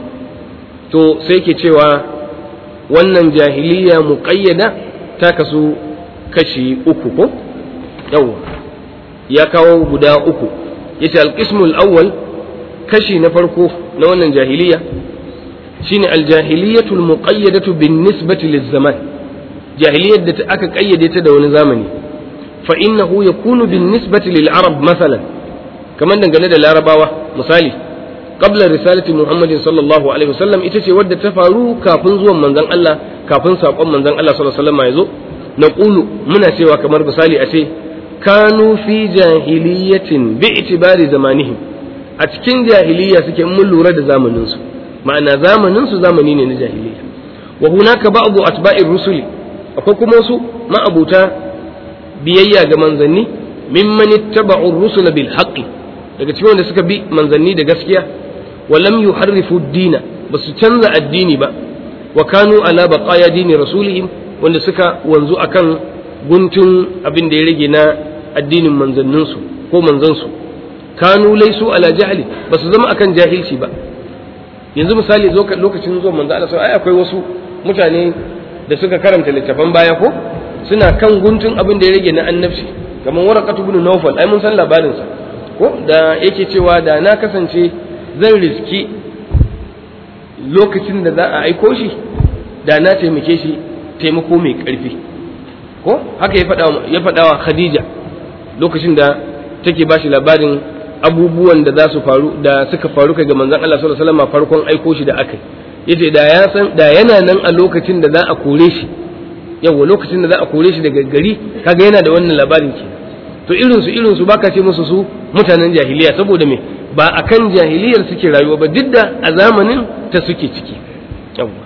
to sai ke cewa wannan jahiliya muqayyada ta kasu kashi uku ko yawa ya kawo guda uku yace al-qismul awwal kashi na farko na wannan jahiliya shine al-jahiliyatul muqayyadatu bin nisbati liz-zaman jahiliyar da aka kayyade ta da wani zamani fa innahu yakunu bin nisbati lil-arab masalan kaman dangane da larabawa misali qabla risalati muhammadin sallallahu alaihi wasallam ita ce wadda ta faru kafin zuwan manzon Allah kafin sakon manzon Allah sallallahu alaihi wasallam ya zo naqulu muna cewa kamar misali a ce kanu fi jahiliyatin bi itibari zamanihim a cikin jahiliya suke mun lura da zamanin su ma'ana zamanin su zamani ne na jahiliya wa hunaka ba'du atba'ir rusuli akwai kuma su ma'abuta biyayya ga manzanni mimman ittaba'u ar-rusula bil haqqi daga cikin wanda suka bi manzanni da gaskiya wa lam yuharrifu ad-dina basu canza addini ba wa kanu ala baqaya dini rasulihim wanda suka wanzu akan guntun abin da ya rage na addinin manzanninsu ko manzansu kanu laisu ala jahli basu zama akan jahilci ba yanzu misali lokacin zuwan manzo Allah ai akwai wasu mutane da suka karanta littafan baya ko suna kan guntun abin da ya rage na annabci kamar Waraqatu ibn Nawfal ai mun san labarin sa ko da yake cewa da na kasance zan riski lokacin da za a aiko shi da na taimake shi taimako mai ƙarfi ko haka ya faɗa wa Khadija lokacin da take ba shi labarin abubuwan da za su faru da suka faru kai ga manzon Allah sallallahu alaihi wasallam farkon aiko shi da aka yace da ya san da yana nan a lokacin da za a kore shi yawa lokacin da za a kore shi daga gari kaga yana da wannan labarin ke to irin su baka ce musu su mutanen jahiliya saboda me ba akan jahiliyar suke rayuwa ba duk da a zamanin ta suke ciki yawa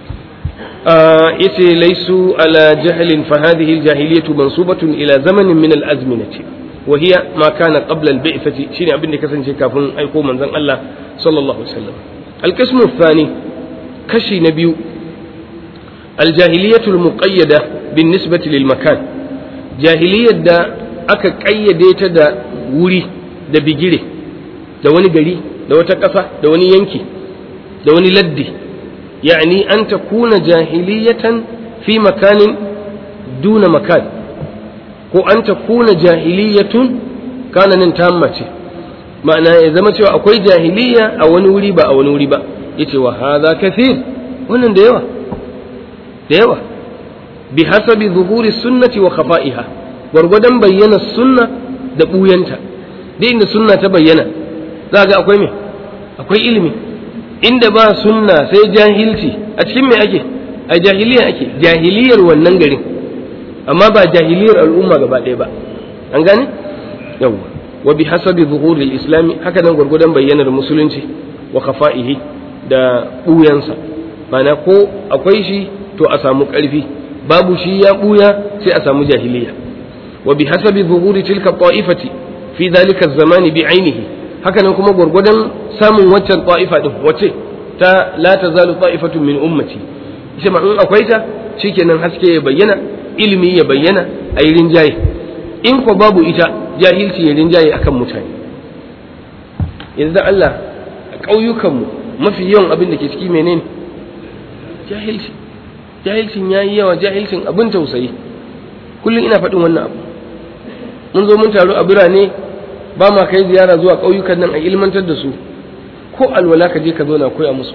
yace laisu ala jahlin fa hadhihi aljahiliyatu mansubatun ila zamanin min alazminati wa hiya ma kana qabla albi'thati shine abin da kasance kafin aiko manzon Allah sallallahu alaihi wasallam alqismu athani kashi na biyu aljahiliyatu almuqayyada binisbati lilmakan jahiliyar da aka kayyade ta da wuri da bigire da wani gari da wata ƙasa da wani yanki da wani laddi يعني أن تكون جاهلية في مكان دون مكان وأن تكون جاهلية كان ننتامة معنى إذا ما تقول أكوي جاهلية أو نوريبا أو نوريبا يتوى هذا كثير ونن ديوة بحسب ظهور السنة وخفائها ورغدا بيّن السنة دبوينتا دي إن السنة تبيّن ذاك أكوي مي أكوي إلمي inda ba sunna sai jahilci a cikin me ake a jahiliya ake jahiliyar wannan garin amma ba jahiliyar al'umma gaba ɗaya ba an gane yawa wa bi hasabi zuhuri al-islami haka nan gurgudan bayyanar musulunci wa khafa'ihi da buyansa mana ko akwai shi to a samu ƙarfi babu shi ya buya sai a samu jahiliya wa bi hasabi zuhuri tilka ta'ifati fi dhalika az-zamani bi ainihi haka nan kuma gwargwadon samun waccan ta'ifa din wace ta la tazalu ta'ifatun min ummati ita ma in akwai ta shikenan haske ya bayyana, ilimi ya bayyana, a yi rinjaye. In ko babu ita, jahilci ya rinjaye akan mutane. Yanzu Allah a ƙauyukanmu mafi yawan abin da ke ciki menene? Jahilci. Jahilcin ya yi yawa, jahilcin abin tausayi. Kullum ina faɗin wannan abu. Mun zo mun taru a birane, ba ma kai ziyara zuwa ƙauyukan nan a ilmantar da su, ko alwala ka je ka zo na koya musu.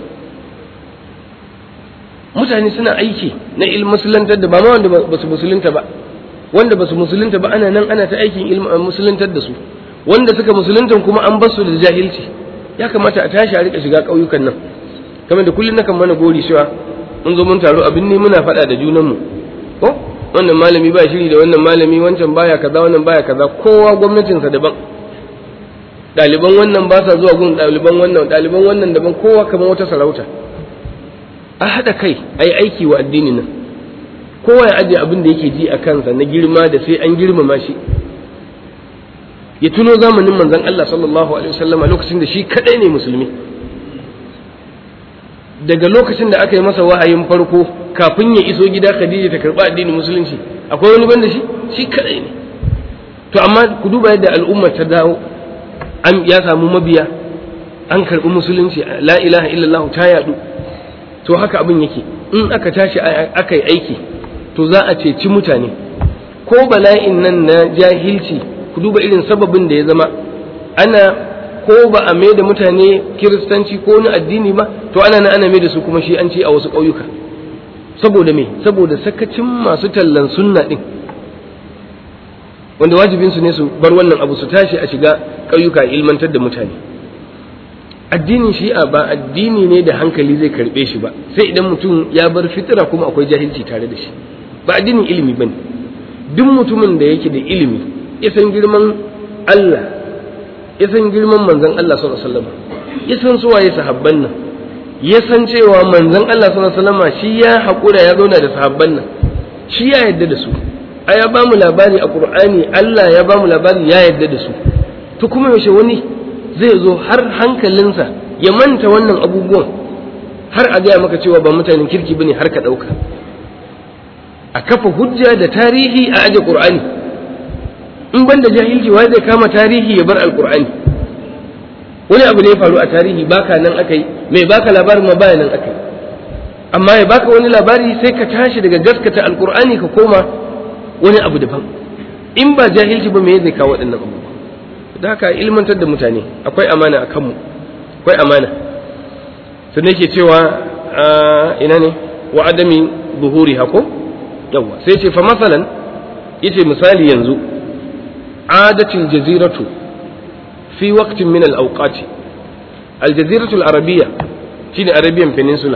Mutane suna aiki na musulantar da ba ma wanda ba su musulunta ba, wanda ba su musulunta ba ana nan ana ta aikin musulantar da su, wanda suka musulunta kuma an basu da jahilci. Ya kamata a tashi a rika shiga ƙauyukan nan, kamar da kullum nakan mana gori cewa mun zo mun taru abin ne muna faɗa da junanmu, ko wannan malami ba shiri da wannan malami, wancan baya kaza wannan baya kaza, kowa gwamnatinsa daban, ɗaliban wannan ba sa zuwa gun ɗaliban wannan daban, kowa kamar wata sarauta. A haɗa kai a yi aiki wa addini nan, kowa ya ajiye abin da yake ji a kansa na girma da sai an girmama shi. Ya tuno zamanin manzon Allah sallallahu alaihi wasallam lokacin da shi kadai ne musulmi. Daga lokacin da aka yi masa wahayin farko kafin ya iso gida Khadija ta karba addinin musulunci, akwai wani banda shi kadai ne. To amma ku duba yadda al'umma ta dawo, ya samu mabiya, an karbi musulunci, la ilaha illallah ta yadu. To haka abin yake, in aka tashi aka yi aiki to za a ceci mutane. Ko bala'in nan na jahilci, ku duba irin sababin da ya zama ana ko ba a mai da mutane kiristanci ko na addini ba, to ana mai da su kuma shi an ci a wasu ƙauyuka. Saboda me? Saboda sakacin masu tallan sunna din, wanda wajibinsu ne su bar wannan abu, su tashi a shiga ƙauyuka ilmantar da mutane. Addinin shi'a ba addini ne da hankali zai karbe shi ba, sai idan mutum ya bar fitira kuma akwai jahilci tare da shi. Ba addinin ilimi bane. Duk mutumin da yake da ilimi, ya san girman Allah, ya san girman manzon Allah sallallahu alaihi wasallam, ya san su waye sahabban nan, ya san cewa manzon Allah sallallahu alaihi wasallam shi ya haƙura ya zauna da sahabban nan, shi ya yarda da su. A ya bamu labari a Qur'ani, Allah ya bamu labari ya yarda da su. To kuma yaushe wani zai zo har hankalinsa ya manta wannan abubuwan, har a gaya maka cewa ba mutanen kirki bane har ka ɗauka, a kafa hujja da tarihi a aje Qur'ani. In ban da jahilci wai zai kama tarihi ya bar alqur'ani? Wani abu ne ya faru a tarihi, baka nan akai, mai baka labarin ma baya nan akai, amma ya baka wani labari sai ka tashi daga gaskata alqur'ani ka koma wani abu daban. In ba jahilci ba me zai kawo waɗannan abubuwa? Da haka ilmantar da mutane akwai amana a kanmu, akwai amana. Sun yake cewa ina ne wa adami zuhuri hako yawa, sai ce fa masalan, yace misali yanzu adatul jaziratu fi waqtin min al-awqat, al-jaziratu al-arabiyya shine Arabian Peninsula,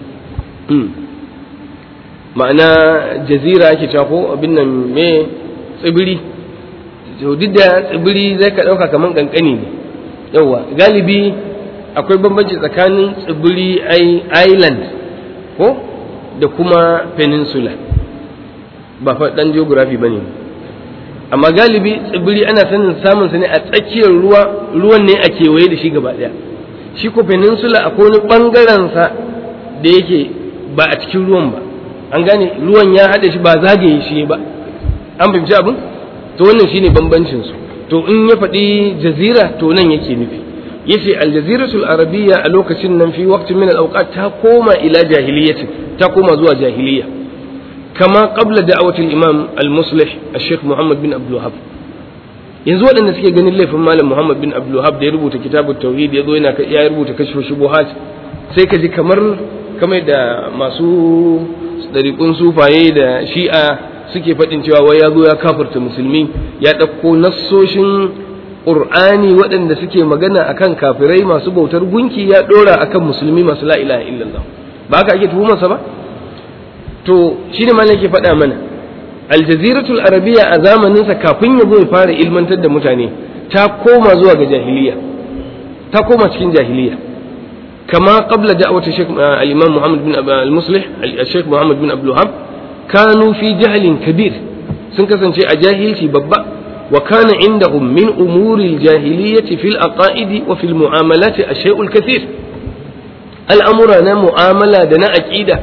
ma'ana jazira yake cewa ko abin nan me tsibiri. To duk da tsibiri zai ka ɗauka kamar ƙanƙani ne, yauwa galibi akwai bambanci tsakanin tsibiri island ko da kuma peninsula, ba fa ɗan geography ba ne, amma galibi tsibiri ana samun sa ne a tsakiyar ruwan ne a kewaye da shi gaba ɗaya. Shi ko peninsula akwai wani ɓangarensa da yake ba a cikin ruwan ba, an gane ruwan ya haɗe shi ba zagaye shi ba, an fahimci abin. To wannan shine bambancin su. To in ya faɗi jazira to nan yake nufi, yace al-jaziratul arabiyya a lokacin nan fi waqtin min al-awqat ta koma ila jahiliyyati, ta koma zuwa jahiliyya, kama qabla da'awati al-imam al-muslih al-sheikh Muhammad bin Abdul Wahhab. Yanzu waɗanda suke ganin laifin malam Muhammad bin Abdul Wahhab da ya rubuta kitabut tauhid, ya zo ya rubuta kashfu shubuhat, sai ka ji kamar da masu dariƙun sufaye da shi'a suke faɗin cewa wai ya zo ya kafirta musulmi, ya ɗauko nassoshin ƙur'ani waɗanda suke magana akan kafirai masu bautar gunki ya ɗora akan musulmi masu la ilaha illallah. Ba haka ake tuhumarsa ba? To shi ne malam yake faɗa mana, aljaziratul arabiya a zamaninsa kafin ya zo ya fara ilmantar da mutane ta koma zuwa ga jahiliya, ta koma cikin jahiliya, kama qabla da'awati shaykh al-imam Muhammad bin al-Muslih al-Sheikh Muhammad bin Abdul Wahhab kanu fi jahlin kabir, sun kasance a jahilci babba, wa kana indahum min umuri al-jahiliyyati fil aqaidi wa fil mu'amalati ash-shay'ul kathir. Al'amura na mu'amala da na aqida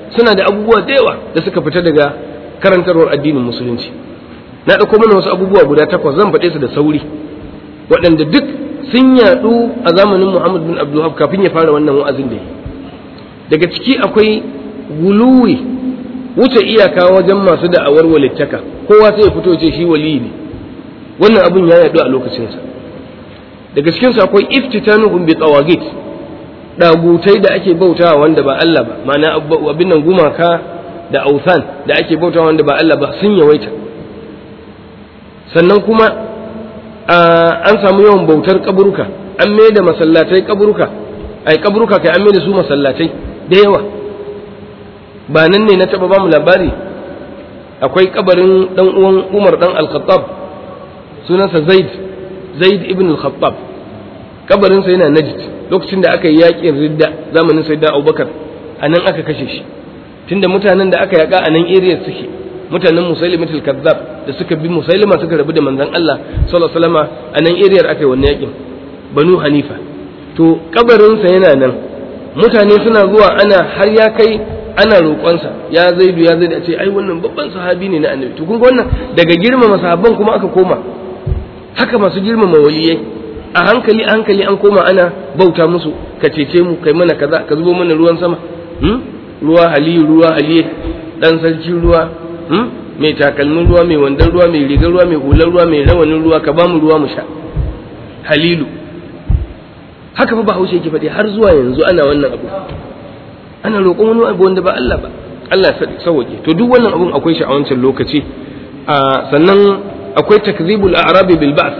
suna da abubuwa da yawa da suka fita daga karantarwar addinin musulunci. Na ɗauko mana wasu abubuwa guda 8 zan faɗe su da sauri, waɗanda duk sun yaɗu a zamanin Muhammad bin Abdul Wahhab kafin ya fara wannan wa'azin da yi. Daga ciki akwai guluwi, wuce iyaka wajen masu da'awar walittaka, kowa sai ya fito ce shi wali ne. Wannan abun ya yaɗu a lokacinsa. Daga cikinsu akwai iftitanuhum bi tawagit, dagutai da ake bautawa wanda ba Allah ba, ma'ana abin nan gumaka da authan da ake bautawa wanda ba Allah ba sun yawaita. Sannan kuma an samu yawan bautar kaburuka, an mai da masallatai kaburuka, kaburuka kai an mai da su masallatai da yawa. Ba nan ne na taba ba mu labari, akwai kabarin dan uwan Umar dan Al-Khattab, sunansa Zaid ibn Al-Khattab, kabarinsa yana Najd. Lokacin da aka yi yaƙin ridda zamanin Sayyidina Abubakar, anan aka kashe shi, tunda mutanen da aka yaƙa a nan area suke, mutanen Musailimatul Kazzab da suka bi Musailima suka rabu da manzon Allah sallallahu alaihi wasallam, a nan area aka yi wannan yaƙin, Banu Hanifa. To kabarinsa yana nan, mutane suna zuwa ana har ya kai ana roƙonsa, ya Zaidu a ce ai wannan babban sahabi ne na Annabi. To kun ga wannan daga girmama sahabban kuma aka koma haka masu girmama waliyai, a hankali an koma ana bauta musu, ka cece mu, kai mana kaza, ka zubo mana ruwan sama, ruwa haliye, dan sarki ruwa, mai takalmin ruwa, mai wandan ruwa, mai rigar ruwa, mai hular ruwa, mai rawanin ruwa, ka ba mu ruwa mu sha, halilu. Haka fa Bahaushe yake faɗi har zuwa yanzu ana wannan abu, ana roƙon wani abu wanda ba Allah ba, Allah sauke. To duk wannan abun akwai shi a wancan lokaci. Sannan akwai takzibul a'rabi bil ba'th.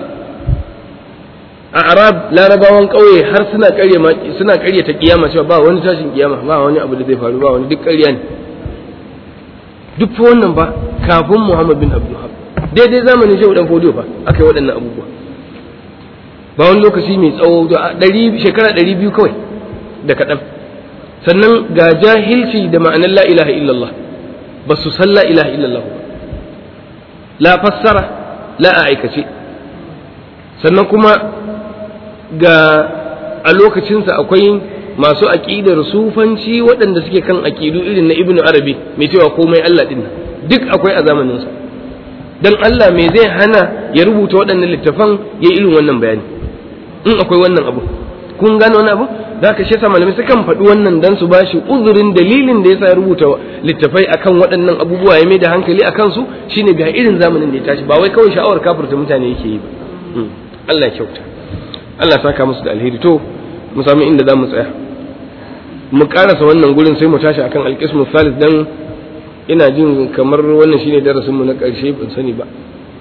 A'rab larabawan kauye har suna ƙarya ta kiyama, cewa ba wani tashin kiyama, ba wani abu da zai faru, ba wani, duk ƙarya ne. Duk fa wannan ba kafin Muhammad bin Abdul Wahhab, daidai zamanin Shehu dan Fodiyo fa aka yi waɗannan abubuwa. Ba wani lokaci mai tsawo, shekara 200 kawai da kaɗan. Sannan ga jahilci da ma'anar la ilaha illallah, ba su san la ilaha illallah ba, la fassara la a aikace. Sannan kuma ga a lokacinsa akwai masu aƙidar sufanci waɗanda suke kan aƙidu irin na Ibn Arabi mai cewa komai Allah ɗin nan, duk akwai a zamaninsa. Dan Allah me zai hana ya rubuta waɗannan littafan ya irin wannan bayani in akwai wannan abu? Kun gane wani abu? Da ka shesa malamai sukan faɗi wannan dan su bashi uzurin dalilin da yasa ya rubuta littafai akan waɗannan abubuwa, ya mai da hankali akan su, shine ga irin zamanin da ya tashi, ba wai kawai sha'awar kafirta mutane yake yi ba. Allah ya kyauta, Allah ya saka musu da alheri. To mu samu inda za mu tsaya, mu karasa wannan gurin sai mu tashi akan alqismu thalith, dan ina jin kamar wannan shine darasin mu na ƙarshe, ban sani ba.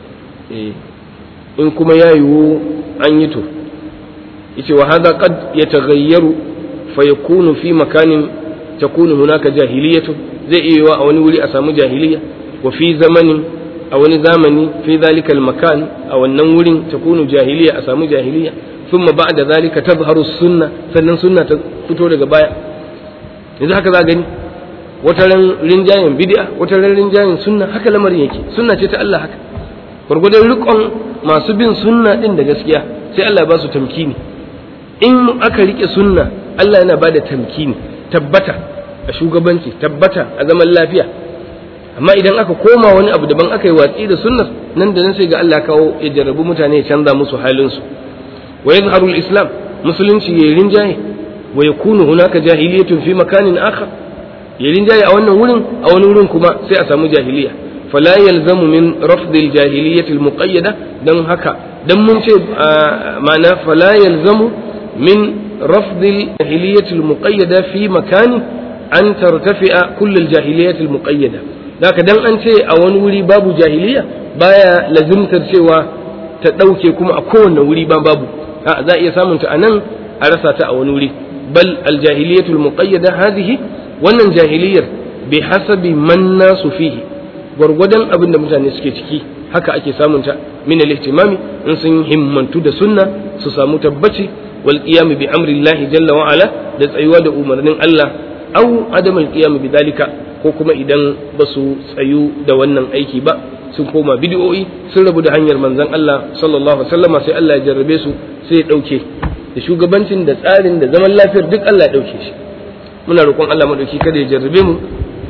In kuma ya yiwu an yi to yace wa hadha qad yataghayyaru fa yakunu fi makanin takunu hunaka jahiliyatu, zai iya a wani wuri a samu jahiliya, wa fi zamanin a wani zamani fi dhalika makan a wannan wurin takunu jahiliya, a samu jahiliya. thumma ba'da dhalika tadhharu sunna, sannan sunna ta fito daga baya. yanzu haka za gani, wata ran rinjayen bid'a, wata ran rinjayen sunna, haka lamarin yake. Sunna ce ta Allah haka, gurgurdan rikon masu bin sunna din da gaskiya sai Allah ba su tamkini. In aka rike sunna, Allah yana bada tamkini, tabbata a shugabanci, tabbata a zaman lafiya. Amma idan aka koma wani abu daban, aka yi watsi da sunnar, nan da nan sai ga Allah kawo ya jarrabu mutane, ya canza musu halin su. Wa yadhharu al-islam, musulunci ya rinjaye, wa yakunu hunaka jahiliyatun fi makanin akhar, ya rinjaye a wannan wurin, a wani wurin kuma sai a samu jahiliya. Fala yalzamu min rafd al-jahiliyyah al-muqayyada, dan haka dan mun ce ma'ana fala yalzamu من رفض الجاهلية المقيدة في مكان أن ترتفع كل الجاهلية المقيدة. ذاك دم أنت أو نوري باب جاهلية بايا لازم ترسوا تدوكي كم أكون نوري باب ذا يسامن تأنن أرسات أو نوري. بل الجاهلية المقيدة هذه وأن الجاهلية بحسب من الناس فيه gwargwadon abin da mutane suke ciki haka ake samun ta min al-ihtimami in sun himmantu da sunna su samu tabbaci wal qiyam bi amri Allah jalla wa ala da tsayuwa da umarnin Allah au adam al qiyam bi dalika, ko kuma idan ba su tsayu da wannan aiki ba sun koma bid'o'i sun rabu da hanyar manzon Allah sallallahu alaihi wasallama, sai Allah ya jarrabe su, sai ya dauke da shugabancin da tsarin da zaman lafiyar duk Allah ya dauke shi. Muna roƙon Allah madauki kada ya jarrabe mu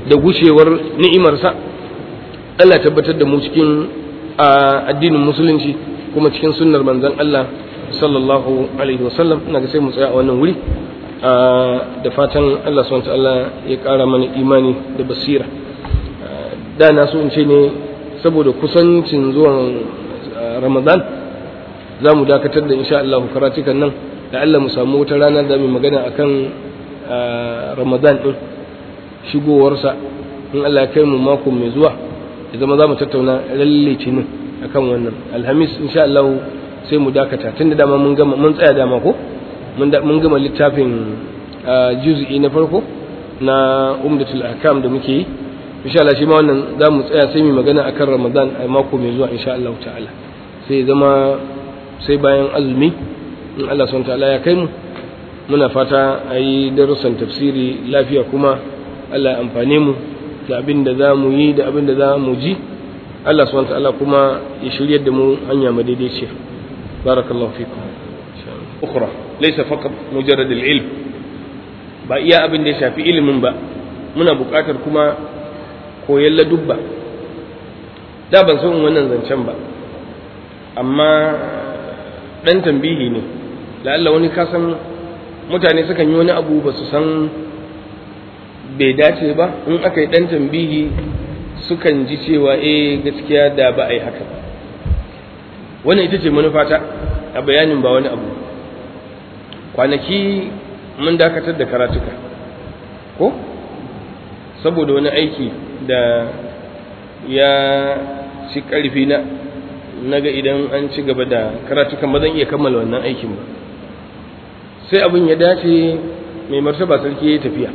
da gushewar ni'imarsa. Allah tabbatar da mu cikin addinin musulunci kuma cikin sunnar manzon Allah sallallahu alaihi wasallam. Ina ga sai mu tsaya a wannan wuri da fatan Allah subhanahu wa ta'ala ya ƙara mana imani da basira. Da na so in ce ne saboda kusancin zuwan Ramadan za mu dakatar da insha Allah karatukan nan da Allah mu samu wata rana da mu magana akan Ramadan din shigowarsa. In Allah ya kai mu mako mai zuwa ya zama za mu tattauna Litinin akan wannan. Alhamis insha Allah sai mu dakata tunda dama mun tsaya dama ko mun gama littafin juz'i na farko na Umdatul Ahkam da muke yi. Insha Allah shi ma wannan za mu tsaya sai mu magana akan Ramadan a mako mai zuwa insha Allah ta'ala. Sai zama sai bayan azumi in Allah subhanahu ta'ala ya kai mu. Muna fata a yi darussan tafsiri lafiya kuma Allah ya amfane mu da abin da za mu yi da abin da za mu ji. Allah subhanahu ta'ala kuma ya shiryar da mu hanya madaidaiciya. Barakallahu fikum. Ukhra laysa faqat mujarrad al-ilm, ba iya abin da ya shafi ilimin ba, muna buƙatar kuma koyon ladubba. Da ban san wannan zancen ba, amma dan tambihi ne. La'alla wani kasan mutane sukan yi wani abu ba su san bai dace ba, in aka yi dan tambihi sukan ji cewa gaskiya da ba a yi haka. Wannan ita ce manufata a bayanin, ba wani abu. Kwanaki mun dakatar da karatuka ko saboda wani aiki da ya ci ƙarfi na naga idan an ci gaba da karatukan ba zan iya kammala wannan aikin ba. Sai abin ya dace mai martaba sarki ya tafiya,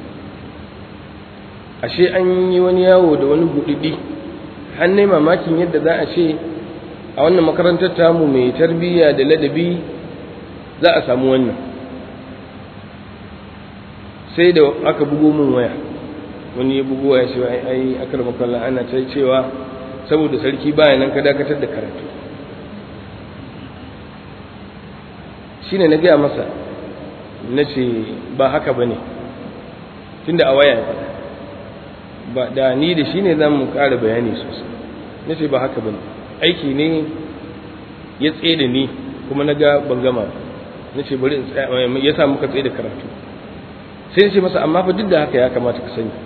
ashe an yi wani yawo da wani buɗiɗi. Hannai mamakin yadda za a ce a wannan makarantar tamu mai tarbiyya da ladabi za a samu wannan. Sai da aka bugo min waya, wani ya bugo waya cewa ai akramakallah ana ta cewa saboda sarki baya nan ka dakatar da karatu. Shine na gaya masa, na ce ba haka ba ne, tunda a waya ba da ni da shi ne za mu ƙara bayani sosai. Na ce ba haka ba ne, aiki ne ya tsaye da ni kuma na ga ban gama. Na ce bari in tsaya, ya sa muka tsaye da karatu. Sai ce masa amma fa duk da haka ya kamata ka sani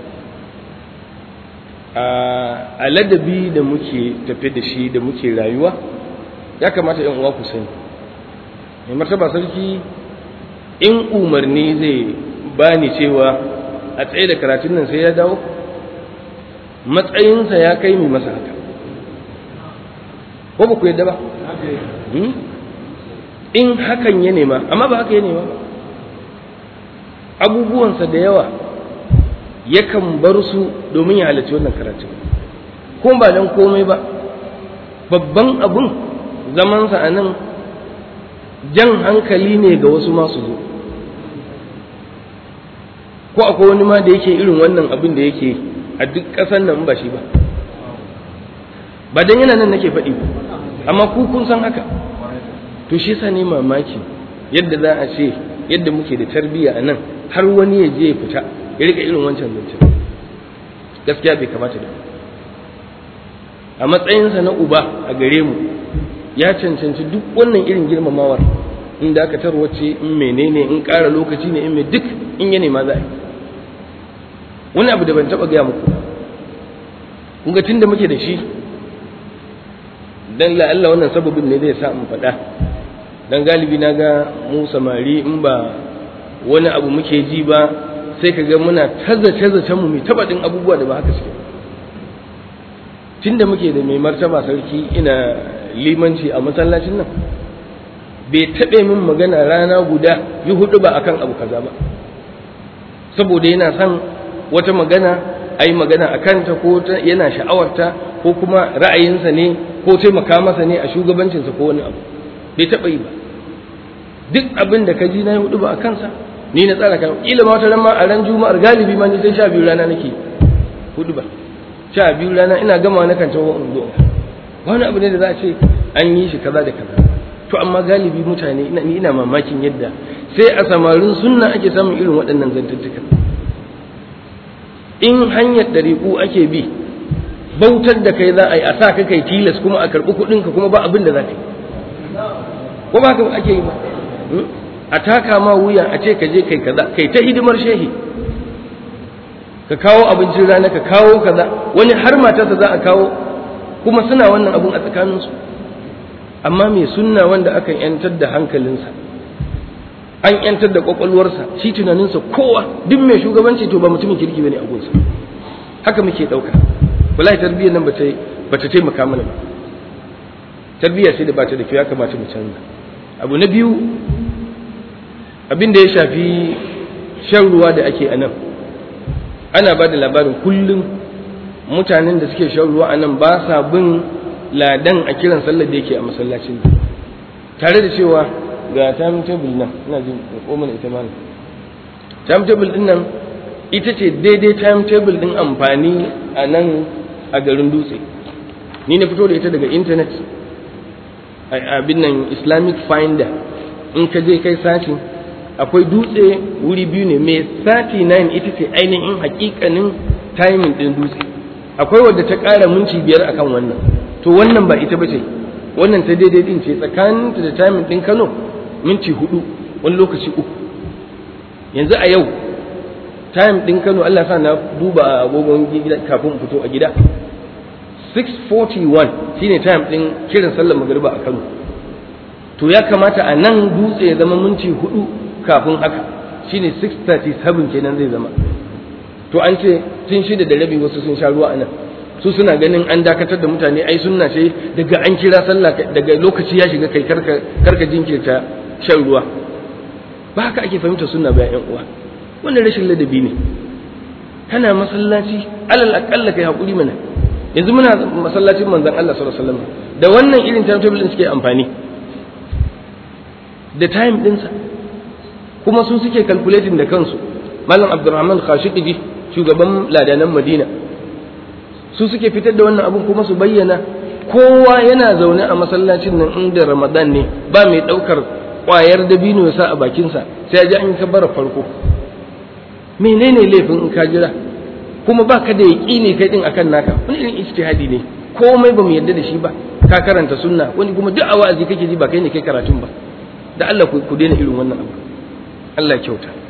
a ladabi da muke tafe da shi da muke rayuwa, ya kamata yan uwa ku sani mai martaba sarki in umarni zai bani cewa a tsaye da karatun nan sai ya dawo, matsayinsa ya kai mai masa haka, ko ba ku yadda ba? In hakan ya nema, amma ba haka ya nema ba. Abubuwansa da yawa yakan bar su domin ya halarci wannan karatu, ko ba dan komai ba. Babban abun zamansa a nan jan hankali ne ga wasu masu zo, ko akwai wani ma da yake irin wannan abin da yake a duk ƙasar nan ba shi ba. Ba dan yana nan nake faɗi, amma ku kun san haka. To shi yasa ne mamaki yadda za a ce yadda muke da tarbiyya a nan har wani ya je ya fita ya rika irin wancan zancen. Gaskiya bai kamata da a matsayinsa na uba a gare mu ya cancanci duk wannan irin girmamawar, in dakatarwa ce, in menene, in ƙara lokaci ne, in mai duk in ya nema za a yi. Wani abu da ban taɓa gaya muku, kun ga tun da muke da shi, dan la'alla wannan sababin ne zai sa in faɗa, dan galibi na ga mu samari in ba wani abu muke ji ba sai ka ga muna tazace mu mai tabadin abubuwa da ba haka suke. Tunda muke da mai martaba sarki ina limanci a masallacin nan, bai taɓe min magana rana guda yi hudu ba akan abu kaza ba, saboda yana son wata magana ai magana a kanta, ko yana sha'awarta, ko kuma ra'ayinsa ne, ko taimaka masa ne a shugabancinsa ko wani abu. Bai taɓa yi ba. Duk abin da ka ji na yi hudu ba a kansa, ni na tsara kan ila ma wata ran ma a ran juma'ar galibi ma ni sai 12 rana nake hudu ba. 12 rana ina gama na kan tawo in zo. Wani abu ne da za a ce an yi shi kaza da kaza. To amma galibi mutane ina mamakin yadda sai a samarin sunna ake samun irin waɗannan zantuttukan. in hanyar ɗariƙu ake bi bautar da kai za a yi a sa ka kai tilas kuma a karɓi kuɗinka kuma ba abin da za ka yi ko ba haka ake yi ba a taka ma wuya a ce ka je kai kaza kai ta hidimar shehi ka kawo abincin rana ka kawo kaza wani har matarsa za a kawo kuma suna wannan abun a tsakaninsu amma mai sunna wanda aka yantar da hankalinsa an yantar da kwakwalwarsa shi tunaninsa kowa duk mai shugabanci to ba mutumin kirki bane a gunsa haka muke dauka wallahi tarbiyyar nan bata taimaka mana ba tarbiyya sai da bata da kyau ya kamata mu canza abu na biyu abin da ya shafi shan ruwa da ake a nan ana ba da labarin kullum mutanen da suke shan ruwa a nan ba sa bin ladan a kiran sallar da yake a masallacin tare da cewa ga timetable nan ina jin komai ita ma timetable din nan ita ce daidai timetable din amfani a nan a garin Dutse ni na fito da ita daga internet abin nan Islamic Finder in ka je kai satin akwai Dutse wuri biyu ne mai 39 ita ce ainihin hakikanin timing din Dutse akwai wadda ta ƙara minti 5 akan wannan to wannan ba ita bace wannan ta daidai din ce tsakanin ta da timing din Kano minti 4 wani lokaci 3 yanzu a yau time din Kano Allah sa na duba agogon gida kafin fito a gida 6:41 shine time din kiran sallar magriba a Kano to ya kamata a nan Dutse ya zama minti 4 kafin haka shine 6:37 kenan zai zama to an ce tun 6:30 wasu sun sha ruwa anan su suna ganin an dakatar da mutane ai sunna ce daga an kira sallah daga lokaci ya shiga kai karka jinkirta shan ruwa ba haka ake fahimta sunna ba ƴan uwa wannan rashin ladabi ne kana masallaci alal aqalla kai hakuri mana yanzu muna masallacin manzon Allah sallallahu alaihi wasallam da wannan irin timetable din suke amfani da time dinsa kuma su suke calculating da kansu malam Abdurrahman Khashiqi shugaban ladanan Madina su suke fitar da wannan abun kuma su bayyana kowa yana zaune a masallacin nan inda Ramadan ne ba mai daukar kwayar dabino ya sa a bakinsa sai ya ji an kabbara farko menene laifin in ka jira kuma ba ka da yaƙini kai din akan naka wani irin ijtihadi ne komai ba mu yarda da shi ba ka karanta sunna wani kuma duk a wa'azi kake ji ba kai ne kai karatun ba da Allah ku daina irin wannan abu Allah ya kyauta